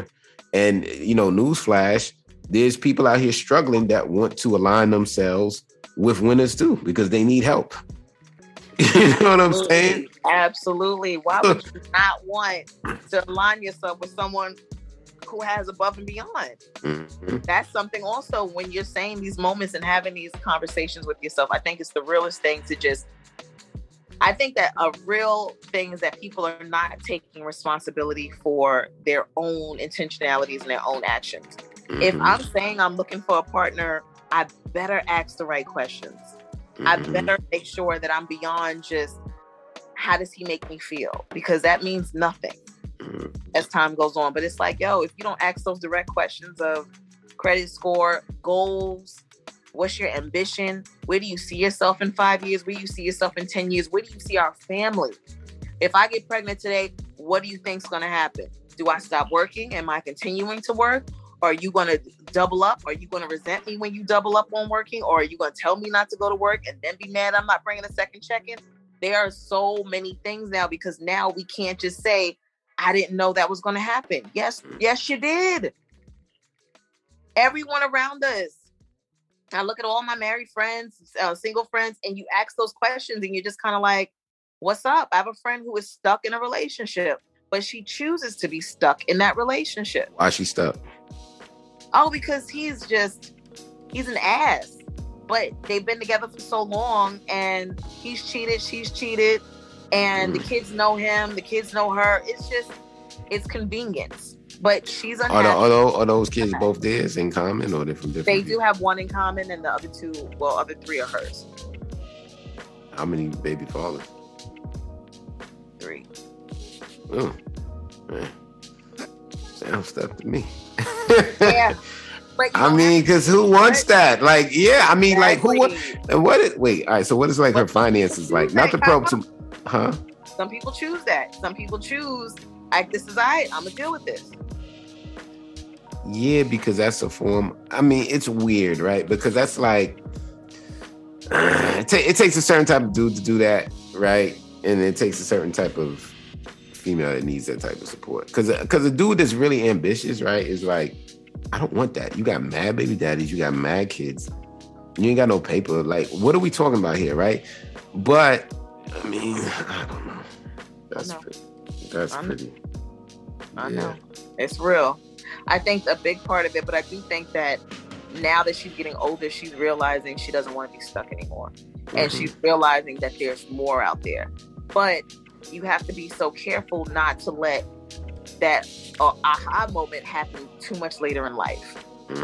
And, newsflash, there's people out here struggling that want to align themselves with winners too, because they need help. You know what I'm saying? Absolutely. Why would you not want to align yourself with someone who has above and beyond? Mm-hmm. That's something also when you're saying these moments and having these conversations with yourself. I think it's the realest thing I think that a real thing is that people are not taking responsibility for their own intentionalities and their own actions. Mm-hmm. If I'm saying I'm looking for a partner, I better ask the right questions. I better make sure that I'm beyond just how does he make me feel? Because that means nothing as time goes on. But it's like, if you don't ask those direct questions of credit score, goals, what's your ambition? Where do you see yourself in 5 years? Where do you see yourself in 10 years? Where do you see our family? If I get pregnant today, what do you think's going to happen? Do I stop working? Am I continuing to work? Or are you going to double up? Are you going to resent me when you double up on working? Or are you going to tell me not to go to work and then be mad I'm not bringing a second check in? There are so many things now, because now we can't just say, I didn't know that was going to happen. Yes, you did. Everyone around us. I look at all my married friends, single friends, and you ask those questions and you're just kind of like, what's up? I have a friend who is stuck in a relationship, but she chooses to be stuck in that relationship. Why is she stuck? Oh, because he's an ass. But they've been together for so long and he's cheated, she's cheated, and the kids know him, the kids know her. It's convenience. But she's unhappy. Are those kids both theirs in common or different? They do have one in common, and the other three are hers. How many baby fathers? 3. Oh, man. Sounds stuff to me. Yeah. But because who wants that? Like, yeah, I mean, exactly. Like, who want? Wait, all right, so what is like her finances like? Not the probe to, huh? Some people choose that. Some people choose, like, this is I'm going to deal with this. Yeah, because that's a form. I mean, it's weird, right? Because that's like, it takes a certain type of dude to do that, right? And it takes a certain type of female that needs that type of support. Because a dude that's really ambitious, right, is like, I don't want that. You got mad baby daddies, you got mad kids, you ain't got no paper. Like, what are we talking about here, right? But I mean, I don't know. That's pretty. I know. It's real. I think a big part of it, but I do think that now that she's getting older, she's realizing she doesn't want to be stuck anymore. And she's realizing that there's more out there. But you have to be so careful not to let that aha moment happen too much later in life.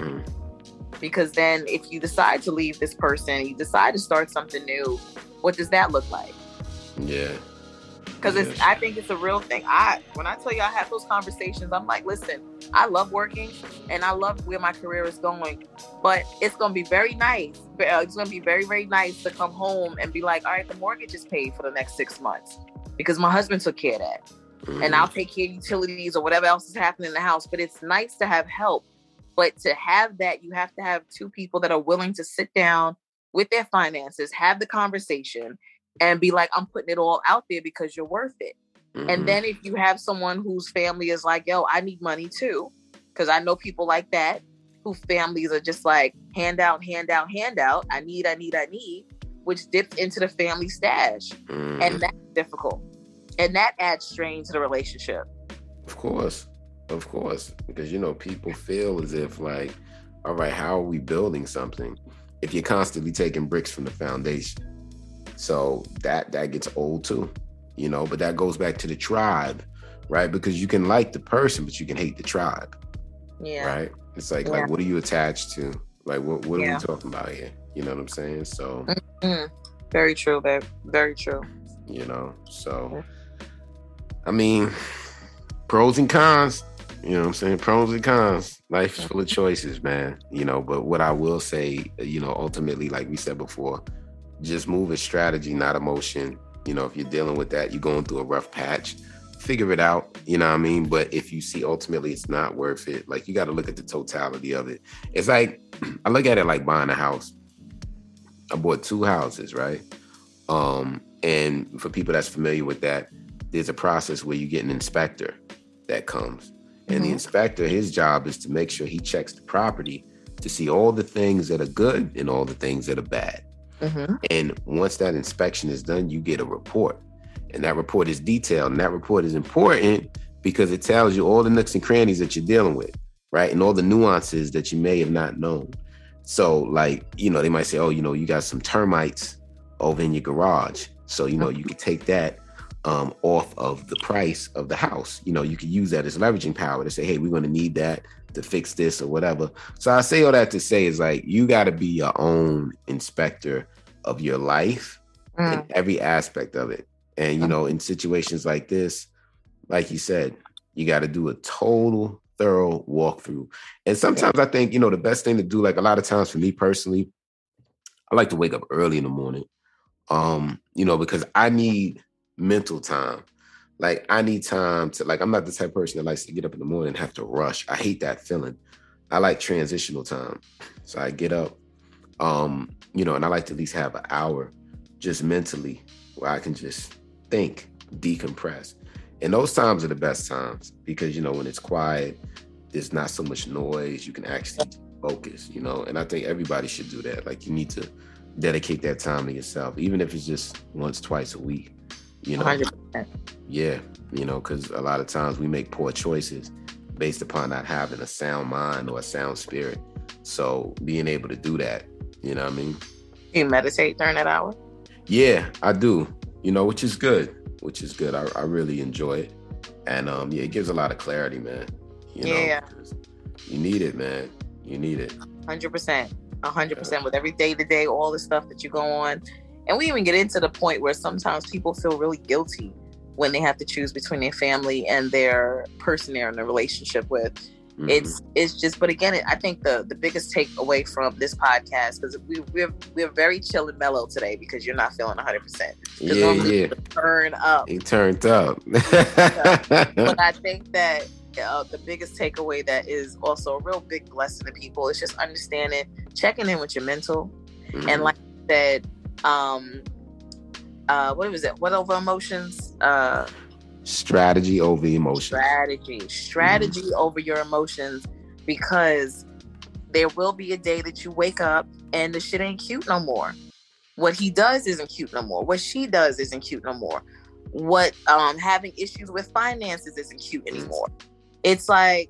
Because then if you decide to leave this person, you decide to start something new, what does that look like? Yeah. Because I think it's a real thing. When I tell you I have those conversations, I'm like, listen, I love working and I love where my career is going, but it's going to be very nice. It's going to be very, very nice to come home and be like, all right, the mortgage is paid for the next 6 months because my husband took care of that. And I'll take care of utilities or whatever else is happening in the house. But it's nice to have help. But to have that, you have to have 2 people that are willing to sit down with their finances, have the conversation, and be like, I'm putting it all out there because you're worth it. And then if you have someone whose family is like, yo, I need money too, because I know people like that, whose families are just like, hand out. I need, which dips into the family stash. And that's difficult. And that adds strain to the relationship. Of course. Because, people feel as if like, all right, how are we building something if you're constantly taking bricks from the foundation? So that gets old too, but that goes back to the tribe, right? Because you can like the person, but you can hate the tribe. Yeah. Right? It's like, what are you attached to? Like, what are we talking about here? You know what I'm saying? So. Very true, babe. Very true. So, I mean, pros and cons, you know what I'm saying? Pros and cons. Life is full of choices, man. But what I will say, ultimately, like we said before, just move with strategy, not emotion. If you're dealing with that, you're going through a rough patch, figure it out, you know what I mean? But if you see ultimately it's not worth it, like, you got to look at the totality of it. It's like, I look at it like buying a house. I bought 2 houses, right? And for people that's familiar with that, there's a process where you get an inspector that comes. And the inspector, his job is to make sure he checks the property to see all the things that are good and all the things that are bad. And once that inspection is done, you get a report. And that report is detailed. And that report is important because it tells you all the nooks and crannies that you're dealing with, right? And all the nuances that you may have not known. So like, you know, they might say, oh, you know, you got some termites over in your garage. So, you know, you can take that off of the price of the house. You know, you can use that as leveraging power to say, hey, we're going to need that to fix this or whatever. So I say all that to say is like, you got to be your own inspector of your life in every aspect of it. And, you know, in situations like this, like you said, you got to do a total thorough walkthrough. And sometimes I think, you know, the best thing to do, like a lot of times for me personally, I like to wake up early in the morning, you know, because I need mental time. Like I need time to, like, I'm not the type of person that likes to get up in the morning and have to rush. I hate that feeling. I like transitional time. So I get up, you know, and I like to at least have an hour just mentally where I can just think, decompress. And those times are the best times because, you know, when it's quiet, there's not so much noise. You can actually focus, you know, and I think everybody should do that. Like you need to dedicate that time to yourself, even if it's just once, twice a week, you know. 100%. Yeah, you know, because a lot of times we make poor choices based upon not having a sound mind or a sound spirit. So being able to do that, you know what I mean? You meditate during that hour? Yeah, I do, you know, which is good. I really enjoy it. And yeah, it gives a lot of clarity, man. You know, you need it, man. You need it. 100%. 100% with every day to day, all the stuff that you go on. And we even get into the point where sometimes people feel really guilty when they have to choose between their family and their person they're in a relationship with. It's just, but again, I think the biggest takeaway from this podcast, because we're very chill and mellow today because you're not feeling 100%. Yeah. Turn up. He turned up. But I think that the biggest takeaway that is also a real big blessing to people is just understanding, checking in with your mental. And like I said, what was it? What over emotions? Strategy over emotions. Strategy over your emotions, because there will be a day that you wake up and the shit ain't cute no more. What he does isn't cute no more. What she does isn't cute no more. What having issues with finances isn't cute anymore. It's like,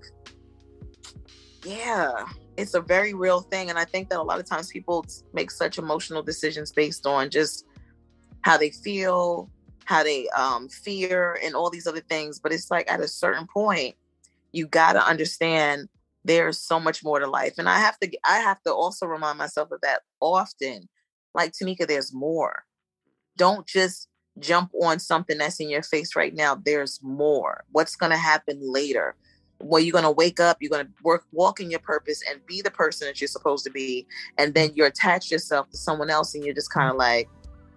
yeah, it's a very real thing. And I think that a lot of times people make such emotional decisions based on just how they feel, how they fear, and all these other things. But it's like at a certain point, you got to understand there's so much more to life. And I have to also remind myself of that often. Like, Tanika, there's more. Don't just jump on something that's in your face right now. There's more. What's going to happen later? Well, you're going to wake up, you're going to walk in your purpose and be the person that you're supposed to be. And then you attach yourself to someone else and you're just kind of like,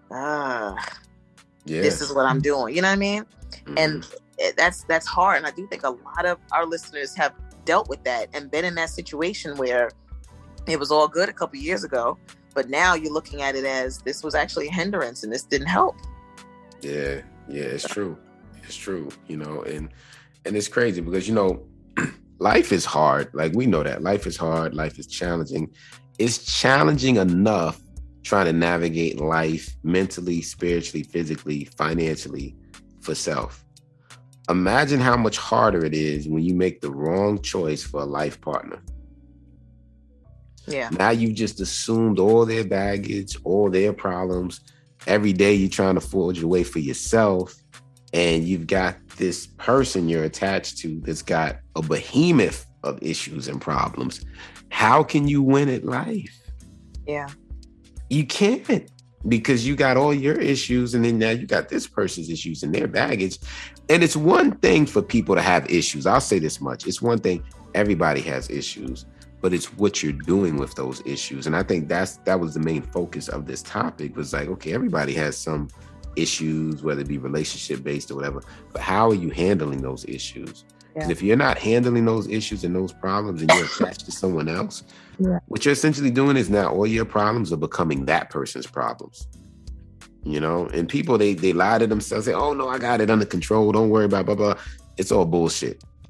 this is what I'm doing. You know what I mean? And that's hard. And I do think a lot of our listeners have dealt with that and been in that situation where it was all good a couple years ago, but now you're looking at it as this was actually a hindrance and this didn't help. Yeah, it's true. It's true, you know, and it's crazy because, you know, life is hard. Like, we know that life is hard. Life is challenging. It's challenging enough trying to navigate life mentally, spiritually, physically, financially for self. Imagine how much harder it is when you make the wrong choice for a life partner. Yeah. Now you just assumed all their baggage, all their problems. Every day you're trying to forge your way for yourself. And you've got this person you're attached to that's got a behemoth of issues and problems. How can you win at life? Yeah. You can't, because you got all your issues and then now you got this person's issues and their baggage. And it's one thing for people to have issues. I'll say this much. It's one thing. Everybody has issues, but it's what you're doing with those issues. And I think that was the main focus of this topic, was like, okay, everybody has some issues, whether it be relationship based or whatever, but how are you handling those issues? Because if you're not handling those issues and those problems and you're attached to someone else, what you're essentially doing is now all your problems are becoming that person's problems. You know, and people, they lie to themselves, say, oh no, I got it under control. Don't worry about blah, blah. It's all bullshit.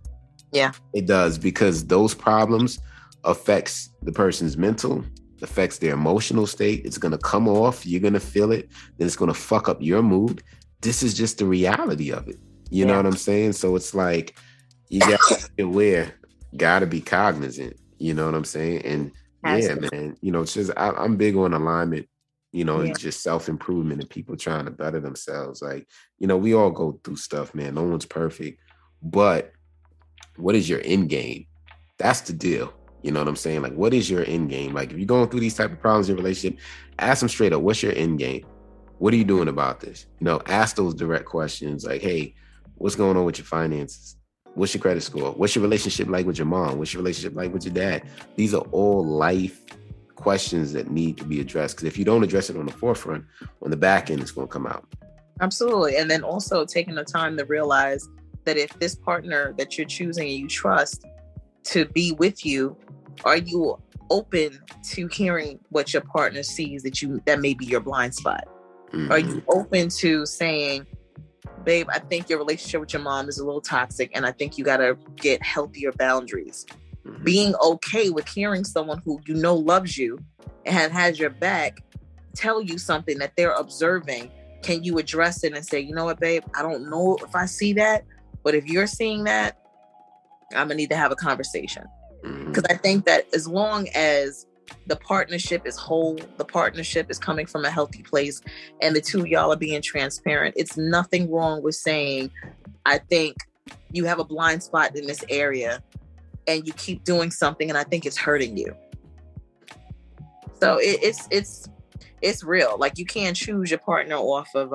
Yeah. It does, because those problems affects the person's mental, affects their emotional state. It's going to come off. You're going to feel it. Then it's going to fuck up your mood. This is just the reality of it. You know what I'm saying? So it's like, you got to be aware, got to be cognizant. You know what I'm saying? And man, you know, it's just, I'm big on alignment, you know, and just self-improvement and people trying to better themselves. Like, you know, we all go through stuff, man. No one's perfect. But what is your end game? That's the deal. You know what I'm saying? Like, what is your end game? Like, if you're going through these type of problems in your relationship, ask them straight up, what's your end game? What are you doing about this? You know, ask those direct questions like, hey, what's going on with your finances? What's your credit score? What's your relationship like with your mom? What's your relationship like with your dad? These are all life questions that need to be addressed. Because if you don't address it on the forefront, on the back end, it's going to come out. Absolutely. And then also taking the time to realize that if this partner that you're choosing and you trust to be with you, are you open to hearing what your partner sees that may be your blind spot? Mm-hmm. Are you open to saying, babe, I think your relationship with your mom is a little toxic and I think you got to get healthier boundaries. Mm-hmm. Being okay with hearing someone who you know loves you and has your back tell you something that they're observing. Can you address it and say, you know what, babe, I don't know if I see that, but if you're seeing that, I'm going to need to have a conversation. Because I think that as long as the partnership is whole, the partnership is coming from a healthy place, and the two of y'all are being transparent, it's nothing wrong with saying, I think you have a blind spot in this area and you keep doing something and I think it's hurting you. So it's real. Like, you can't choose your partner off of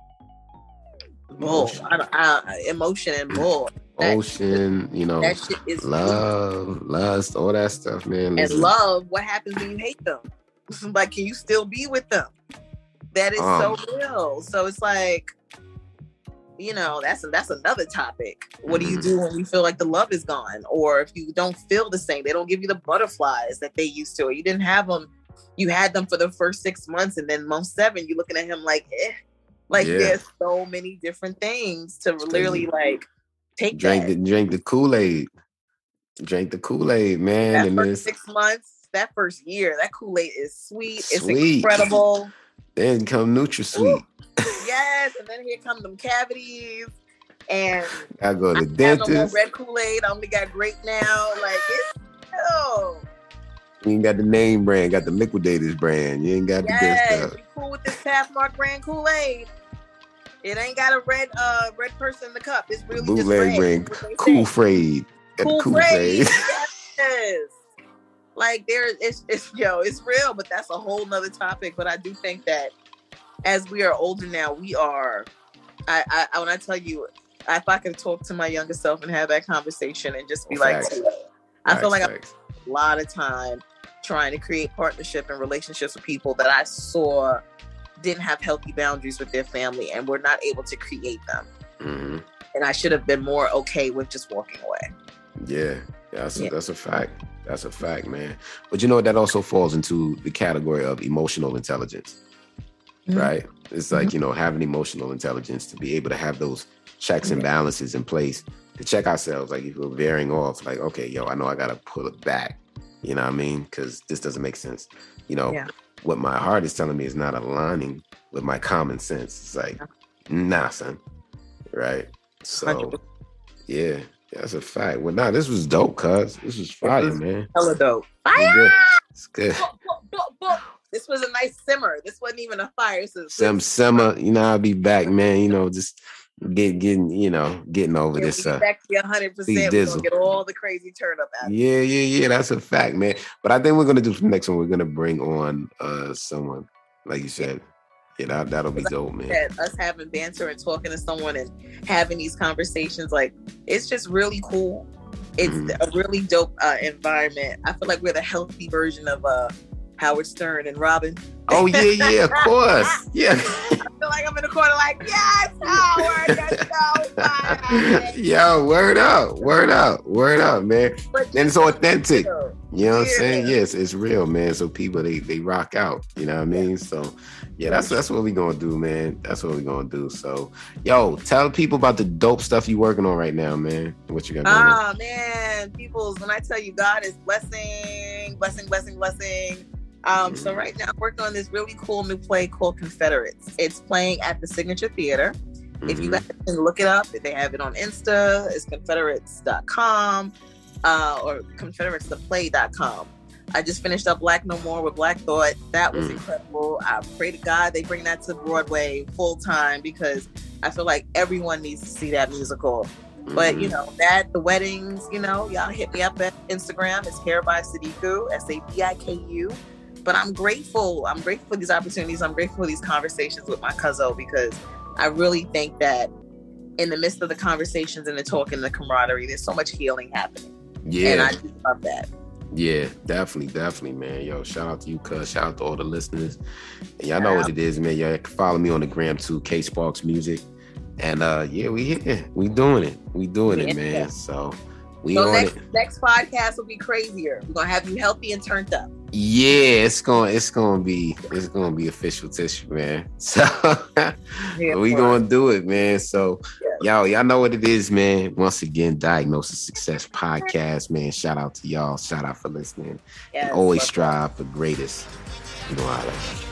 bull, emotion and bull. Ocean, you know, that shit is love, lust, all that stuff, man. And love, what happens when you hate them? Like, can you still be with them? That is so real. So it's like, you know, that's another topic. What do you do when you feel like the love is gone? Or if you don't feel the same, they don't give you the butterflies that they used to, or you didn't have them, you had them for the first 6 months, and then month 7, you're looking at him like, there's so many different things to literally like drink the Kool-Aid. Drink the Kool-Aid, man. That and first 6 months, that first year, that Kool-Aid is sweet. It's incredible. Then come NutraSweet. Yes, and then here come them cavities. And I go to the dentist. No more red Kool-Aid. I only got grape now. Like, it's you ain't got the name brand, got the Liquidators brand. You ain't got the good stuff. You cool with this Pathmark brand Kool-Aid. It ain't got a red person in the cup. It's really just red. Brand Kool-Frade. Kool-Frade. Yes. Like, it's real, but that's a whole nother topic. But I do think that as we are older now, we are. I when I tell you, if I could talk to my younger self and have that conversation and just be like, I feel like I spent a lot of time trying to create partnership and relationships with people that I saw didn't have healthy boundaries with their family and were not able to create them. Mm-hmm. And I should have been more okay with just walking away. Yeah, that's a fact. That's a fact, man. But you know what? That also falls into the category of emotional intelligence, right? It's like, you know, having emotional intelligence to be able to have those checks and balances in place to check ourselves. Like, if we're veering off, like, okay, yo, I know I got to pull it back. You know what I mean? Because this doesn't make sense. You know, what my heart is telling me is not aligning with my common sense. It's like, nah, son. Right? So, 100%. Yeah, that's a fact. Well, this was dope, cuz. This was fire, man. Hella dope. Fire! It's good. This was a nice simmer. This wasn't even a fire. Simmer. You know, I'll be back, man. You know, just getting over this. Back to 100%. We're gonna get all the crazy turn up out. Yeah. That's a fact, man. But I think we're gonna do the next one. We're gonna bring on someone, like you said. Yeah, that'll be dope, man. Us having banter and talking to someone and having these conversations, like, it's just really cool. It's a really dope environment. I feel like we're the healthy version of Howard Stern and Robin. Oh yeah, of course. Yeah. feel like I'm in the corner, like, yes, Howard, let's go. Yo, word up, man. And it's authentic. You know what I'm saying? Yes, it's real, man. So people they rock out. You know what I mean? So yeah, that's what we gonna do, man. That's what we gonna do. So yo, tell people about the dope stuff you working on right now, man. What you got going on? Man, peoples, when I tell you God is blessing. So right now I'm working on this really cool new play called Confederates. It's playing at the Signature Theater. If you guys can look it up, if they have it on Insta, it's confederates.com or confederatestheplay.com. I just finished up Black No More with Black Thought. That was incredible. I pray to God they bring that to Broadway full time because I feel like everyone needs to see that musical. But you know, the weddings, you know, y'all hit me up at Instagram. It's Hair by Sadiku, Sadiku. But I'm grateful. I'm grateful for these opportunities. I'm grateful for these conversations with my cousin because I really think that in the midst of the conversations and the talk and the camaraderie, there's so much healing happening. Yeah. And I just love that. Yeah, definitely, man. Yo, shout out to you, cuz. Shout out to all the listeners. And y'all know what it is, man. Y'all can follow me on the gram too, K Sparks Music. And we here. We doing it, man. So we on it. Next podcast will be crazier. We're gonna have you healthy and turned up. Yeah, it's gonna be official tissue, man. So we gonna do it, man. So y'all know what it is, man. Once again, Diagnosis Success Podcast, man. Shout out to y'all. Shout out for listening. Yes, and always strive for greatest. You know how that is.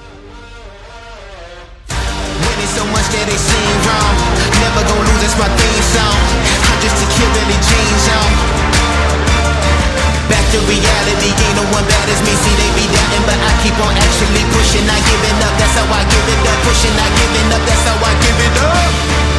Winning so much that they seem wrong. Never gonna lose, that's my theme song. I'm just a kid in the jeans on. Back to reality, ain't no one bad as me. See, they be doubting, but I keep on actually pushing. Not giving up, that's how I give it up. Pushing, not giving up, that's how I give it up.